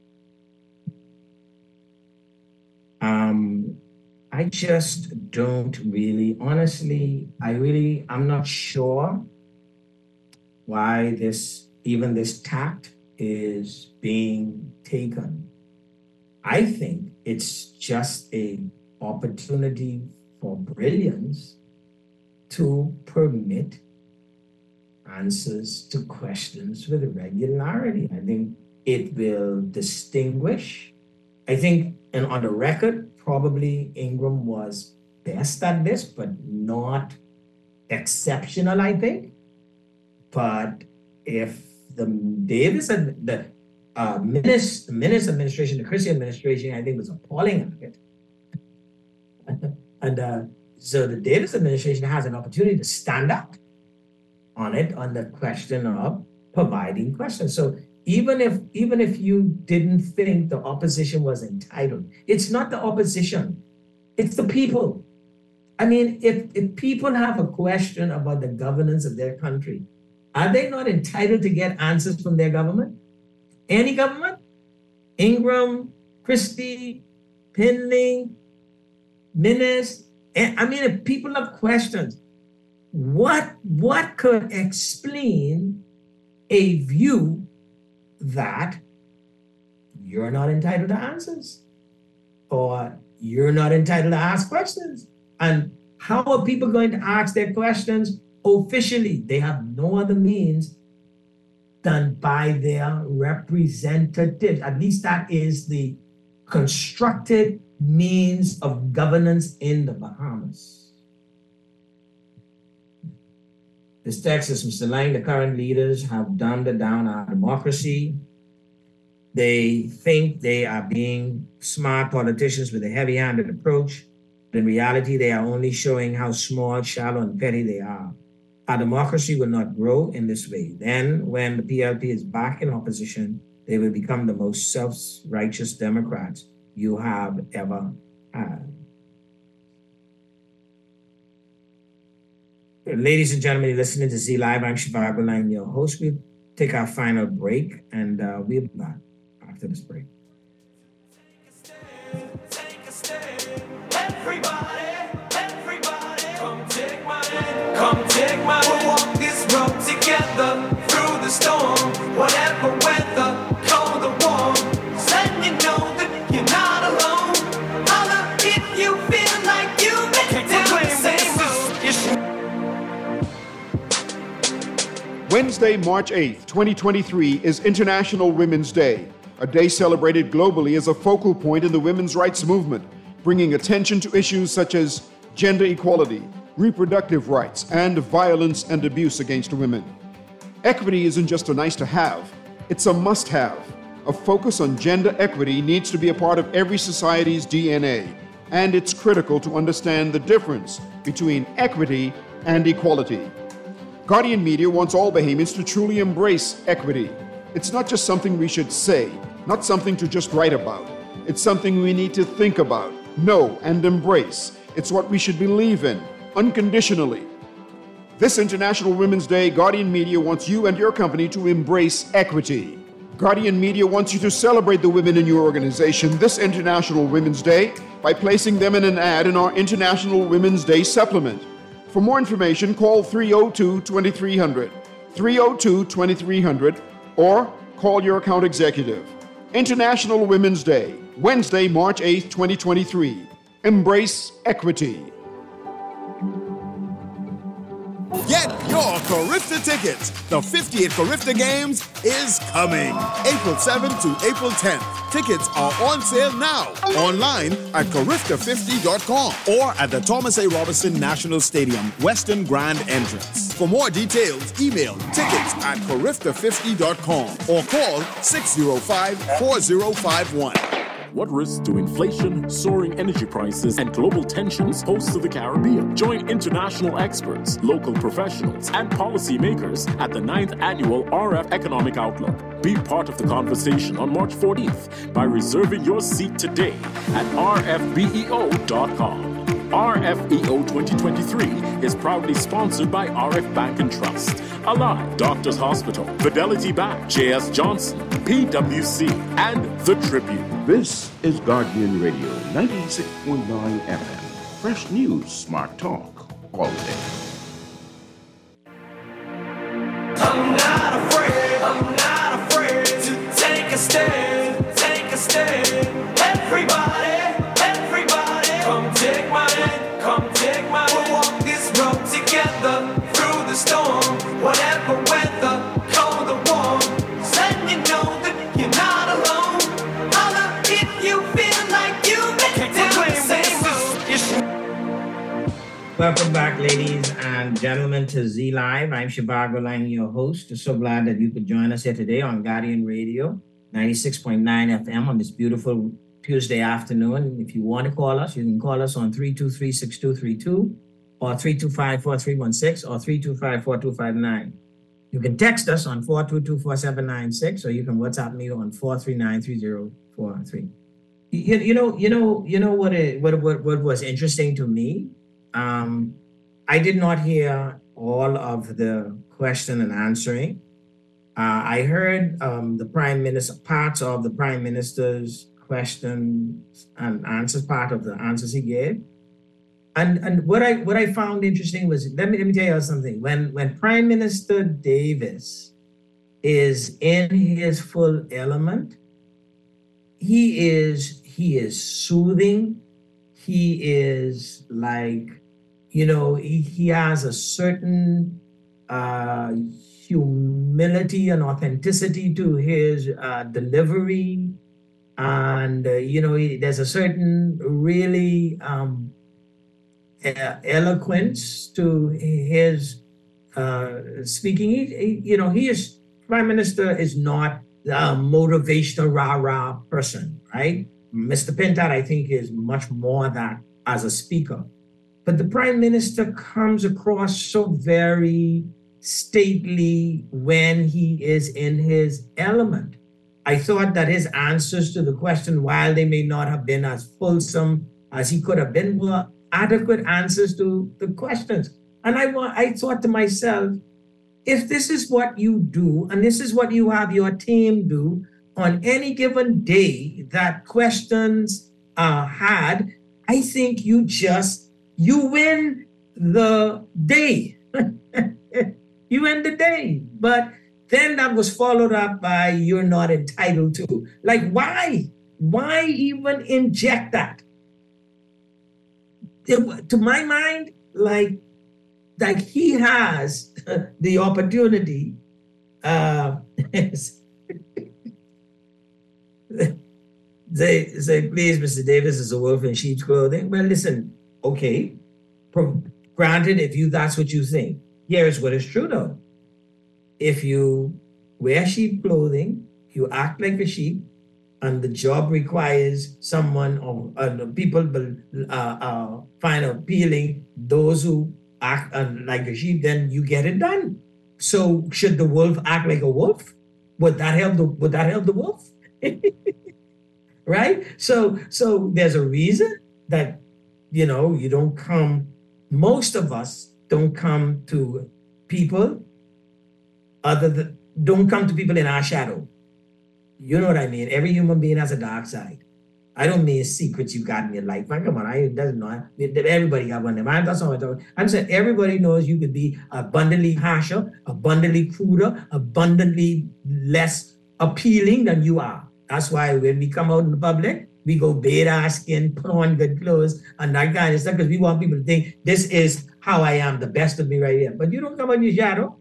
Um, I just don't really, honestly, I really, I'm not sure why this, even this tact is being taken. I think it's just a opportunity for brilliance to permit answers to questions with regularity. I think it will distinguish. I think, and on the record, probably Ingram was best at this, but not exceptional, I think. But if the Davis, the uh, Minnis, the Minnis administration, the Christie administration, I think was appalling at it. And uh, so the Davis administration has an opportunity to stand up on it on the question of providing questions. So even if even if you didn't think the opposition was entitled, it's not the opposition, it's the people. I mean, if, if people have a question about the governance of their country, are they not entitled to get answers from their government? Any government? Ingram, Christie, Pinley, Minnis. I mean, if people have questions, what, what could explain a view that you're not entitled to answers or you're not entitled to ask questions? And how are people going to ask their questions officially? They have no other means than by their representatives. At least that is the constructed means of governance in the Bahamas. This text is Mister Lang, the current leaders have dumbed down our democracy. They think they are being smart politicians with a heavy-handed approach. But in reality, they are only showing how small, shallow, and petty they are. Our democracy will not grow in this way. Then, when the P L P is back in opposition, they will become the most self-righteous Democrats you have ever had. Ladies and gentlemen, you're listening to Z Live. I'm Shivago Lang, your host. We'll take our final break, and uh, we'll be back after this break. Everybody, everybody, come take my hand, come take my hand. We'll walk this road together through the storm, whatever weather, cold or warm. Let you know that you're not alone. Holla if you feel like you make the same move. Wednesday, March eighth, twenty twenty-three is International Women's Day, a day celebrated globally as a focal point in the women's rights movement, bringing attention to issues such as gender equality, reproductive rights, and violence and abuse against women. Equity isn't just a nice to have, it's a must have. A focus on gender equity needs to be a part of every society's D N A, and it's critical to understand the difference between equity and equality. Guardian Media wants all Bahamians to truly embrace equity. It's not just something we should say, not something to just write about. It's something we need to think about, know, and embrace. It's what we should believe in, unconditionally. This International Women's Day, Guardian Media wants you and your company to embrace equity. Guardian Media wants you to celebrate the women in your organization this International Women's Day by placing them in an ad in our International Women's Day supplement. For more information, call three oh two, two three hundred, three oh two, two three hundred, or call your account executive. International Women's Day, Wednesday, March eighth, twenty twenty-three. Embrace equity. Get your Carifta tickets. The fiftieth Carifta Games is coming. April seventh to April tenth. Tickets are on sale now. Online at carifta fifty dot com or at the Thomas A. Robinson National Stadium, Western Grand Entrance. For more details, email tickets at carifta fifty dot com or call six oh five, four oh five one. What risks do inflation, soaring energy prices, and global tensions pose to the Caribbean? Join international experts, local professionals, and policymakers at the ninth Annual R F Economic Outlook. Be part of the conversation on March fourteenth by reserving your seat today at r f beo dot com. R F E O twenty twenty-three is proudly sponsored by R F Bank and Trust, Alive, Doctors Hospital, Fidelity Bank, J S Johnson, P W C, and The Tribune. This is Guardian Radio, ninety-six point nine F M. Fresh news, smart talk, all day. I'm not afraid, I'm not afraid to take a stand, take a stand. Everybody, everybody, come take my hand, come take my hand. We'll walk this road together through the storm, whatever weather, cold or warm. Let you know that you're not alone. Holler if you feel like you make down the same road. Welcome back, ladies and gentlemen, to Z Live. I'm Shivago Lang, your host. So glad that you could join us here today on Guardian Radio, ninety-six point nine F M on this beautiful Tuesday afternoon. If you want to call us, you can call us on three two three, six two three two or three two five, four three one six or three two five, four two five nine. You can text us on four two two, four seven nine six, or you can WhatsApp me on four three nine, three zero four three. You, you know, you know, you know what, it, what, what, what was interesting to me? Um, I did not hear all of the question and answering. Uh, I heard um, the Prime Minister, parts of the Prime Minister's questions and answers, part of the answers he gave. And and what I what I found interesting was, let me let me tell you something. When when Prime Minister Davis is in his full element, he is he is soothing. He is like, you know, he, he has a certain uh, humility and authenticity to his uh, delivery. And, uh, you know, he, there's a certain really um, eloquence to his uh, speaking. He, he, you know, he is, Prime Minister is not a motivational rah-rah person, right? Mister Pintard, I think, is much more that as a speaker. But the Prime Minister comes across so very stately when he is in his element. I thought that his answers to the question, while they may not have been as fulsome as he could have been, were adequate answers to the questions. And I, I thought to myself, if this is what you do, and this is what you have your team do on any given day that questions are had, I think you just, you win the day. You win the day. But then that was followed up by, you're not entitled to. Like, why? Why even inject that? It, to my mind, like, like he has the opportunity. Uh, they say, please, Mister Davis is a wolf in sheep's clothing. Well, listen, okay. Pro- granted, if you that's what you think. Here's what is true, though. If you wear sheep clothing, you act like a sheep, and the job requires someone or uh, people uh, uh, find appealing those who act uh, like a sheep, then you get it done. So should the wolf act like a wolf? Would that help the Would that help the wolf? Right? So so there's a reason that, you know, you don't come. Most of us don't come to people other than don't come to people in our shadow. You know what I mean? Every human being has a dark side. I don't mean secrets you got in your life. Man, come on, I doesn't know. Everybody got one of them. I'm that's not what I'm talking. I'm saying everybody knows you could be abundantly harsher, abundantly cruder, abundantly less appealing than you are. That's why when we come out in the public, we go bathe our skin, put on good clothes, and that kind of stuff, because we want people to think this is how I am, the best of me right here. But you don't come on your shadow.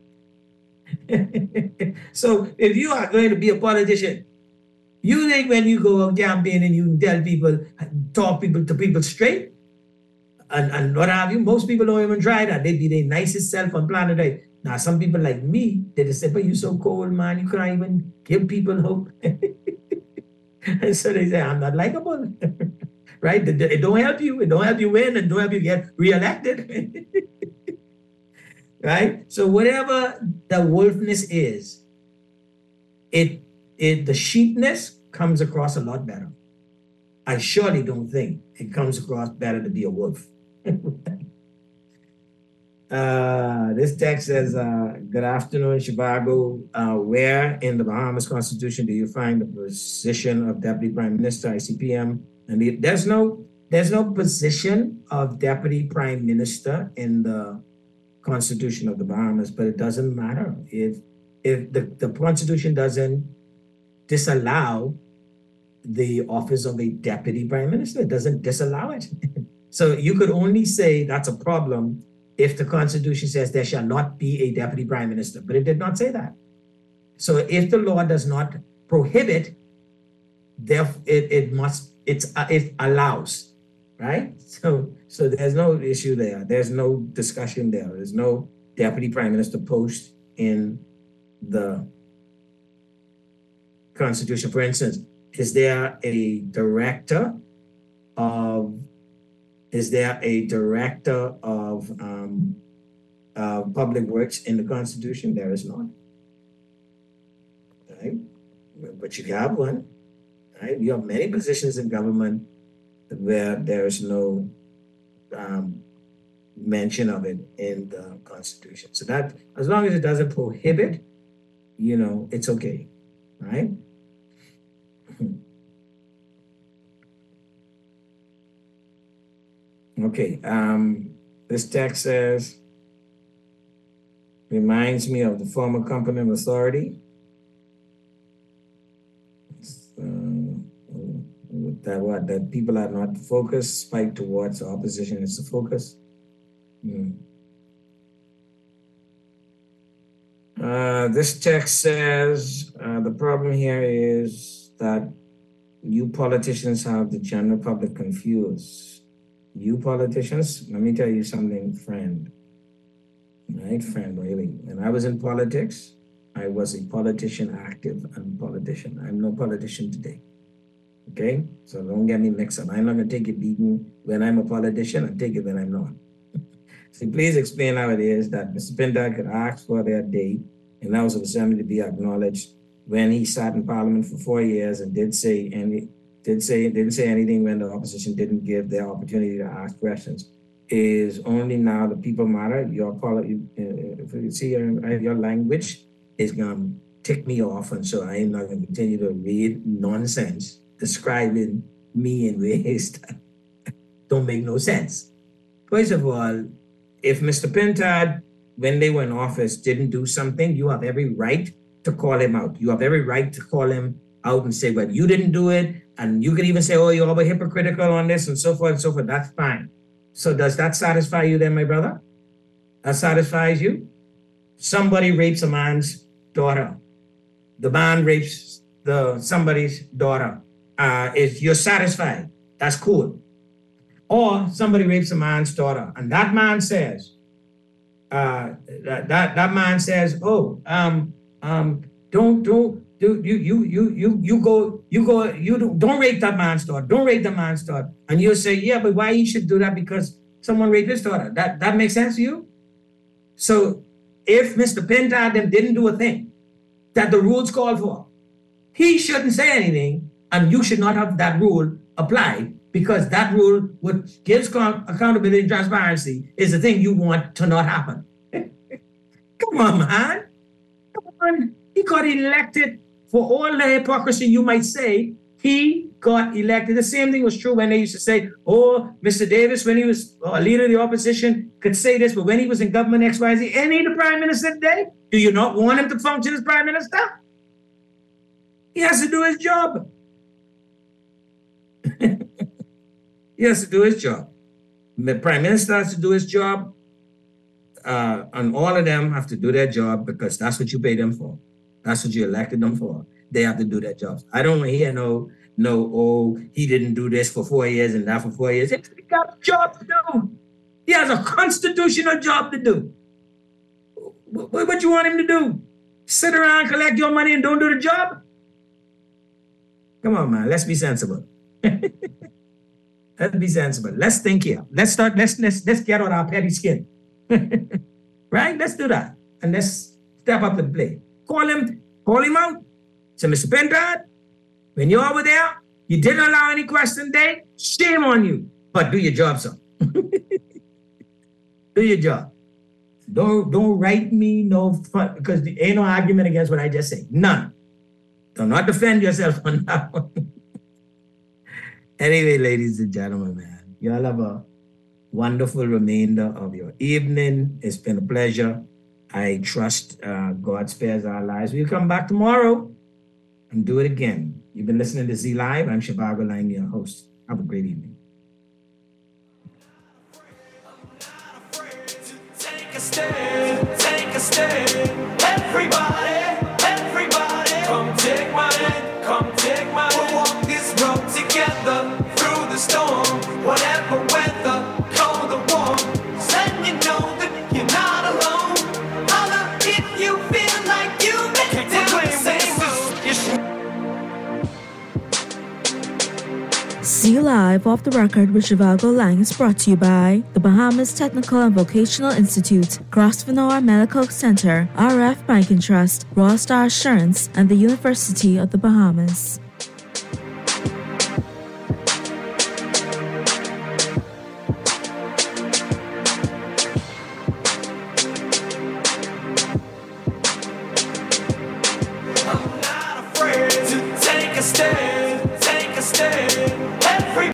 So if you are going to be a politician, you think when you go out campaigning, you can tell people, talk people to people straight, and, and what have you. Most people don't even try that. They be their nicest self on planet Earth. Now, some people like me, they just say, but you're so cold, man. You can't even give people hope. And so they say, I'm not likable. Right? It it don't help you. It don't help you win and don't help you get reelected. Right? So whatever the wolfness is, it it the sheepness comes across a lot better. I surely don't think it comes across better to be a wolf. uh, this text says, uh, good afternoon, Chicago. Uh, where in the Bahamas Constitution do you find the position of Deputy Prime Minister, I C P M? And the, there's no there's no position of Deputy Prime Minister in the Constitution of the Bahamas, but it doesn't matter. If if the, the Constitution doesn't disallow the office of a Deputy Prime Minister, it doesn't disallow it. So you could only say that's a problem if the Constitution says there shall not be a Deputy Prime Minister, but it did not say that. So if the law does not prohibit, therefore it, it must, it's, uh, it allows, right? So, so there's no issue there. There's no discussion there. There's no Deputy Prime Minister post in the Constitution. For instance, is there a director of, is there a director of um, uh, public works in the Constitution? There is not. Right? But you have one. Right? You have many positions in government where there is no um, mention of it in the Constitution. So that, as long as it doesn't prohibit, you know, it's okay, right? Okay, um, this text says, reminds me of the former Competent Authority. Uh, that what, that people are not focused, fight towards opposition is the focus. Hmm. Uh, this text says, uh, the problem here is that you politicians have the general public confused. You politicians, let me tell you something, friend. Right, friend, really. When I was in politics, I was a politician active and politician. I'm no politician today. Okay? So don't get me mixed up. I'm not going to take it beating when I'm a politician and take it when I'm not. So please explain how it is that Mister Pinto could ask for their date in the House of Assembly to be acknowledged when he sat in Parliament for four years and did say any did say didn't say anything when the opposition didn't give their opportunity to ask questions. Is only now the people matter. Your quality, uh, if you see your, your language is gonna tick me off, and so I am not gonna continue to read nonsense describing me in ways that don't make no sense. First of all, if Mister Pintard, when they were in office, didn't do something, you have every right to call him out. You have every right to call him out and say, well, you didn't do it. And you can even say, oh, you're over hypocritical on this and so forth and so forth. That's fine. So does that satisfy you then, my brother? That satisfies you? Somebody rapes a man's daughter. The man rapes the somebody's daughter. Uh, if you're satisfied, that's cool. Or somebody rapes a man's daughter, and that man says, uh, that, that that man says, oh, um, um, don't don't do you you you you you go you go you don't, don't rape that man's daughter, don't rape the man's daughter, and you say, yeah, but why you should do that because someone raped his daughter? That that makes sense to you? So if Mister Pintard didn't do a thing that the rules call for, he shouldn't say anything, and you should not have that rule applied. Because that rule, which gives accountability and transparency, is the thing you want to not happen. Come on, man. Come on. He got elected for all the hypocrisy you might say. He got elected. The same thing was true when they used to say, oh, Mister Davis, when he was a leader of the opposition, could say this, but when he was in government X Y Z, and he the prime minister today, do you not want him to function as prime minister? He has to do his job. He has to do his job. The prime minister has to do his job, uh, and all of them have to do their job because that's what you pay them for. That's what you elected them for. They have to do their jobs. I don't want to hear no, no, oh, he didn't do this for four years and that for four years. He got a job to do. He has a constitutional job to do. What, what you want him to do? Sit around, collect your money and don't do the job? Come on, man. Let's be sensible. Let's be sensible. Let's think here. Let's start. Let's let's let's get on our petty skin. Right? Let's do that. And let's step up the plate. Call him, call him out. Say, Mister Pendrad, when you're over there, you didn't allow any question day, shame on you. But do your job, sir. Do your job. Don't don't write me no fun, because there ain't no argument against what I just said. None. Do not defend yourself on that one. Anyway, ladies and gentlemen, man, y'all have a wonderful remainder of your evening. It's been a pleasure. I trust uh, God spares our lives. We'll come back tomorrow and do it again. You've been listening to Z Live. I'm Shivago Lang, your host. Have a great evening. Take a stand, take a stand. Everybody, everybody, come take my hand, come take my hand. We'll walk this road together through the storm, whatever weather, cold or warm. Then you know that you're not alone. Holla if you feel like you've been down the same road. See Live Off the Record with Shivago Lang is brought to you by the Bahamas Technical and Vocational Institute, Grosvenor Medical Center, R F Banking Trust, Royal Star Assurance, and the University of the Bahamas. I'm not afraid to take a stand, take a stand.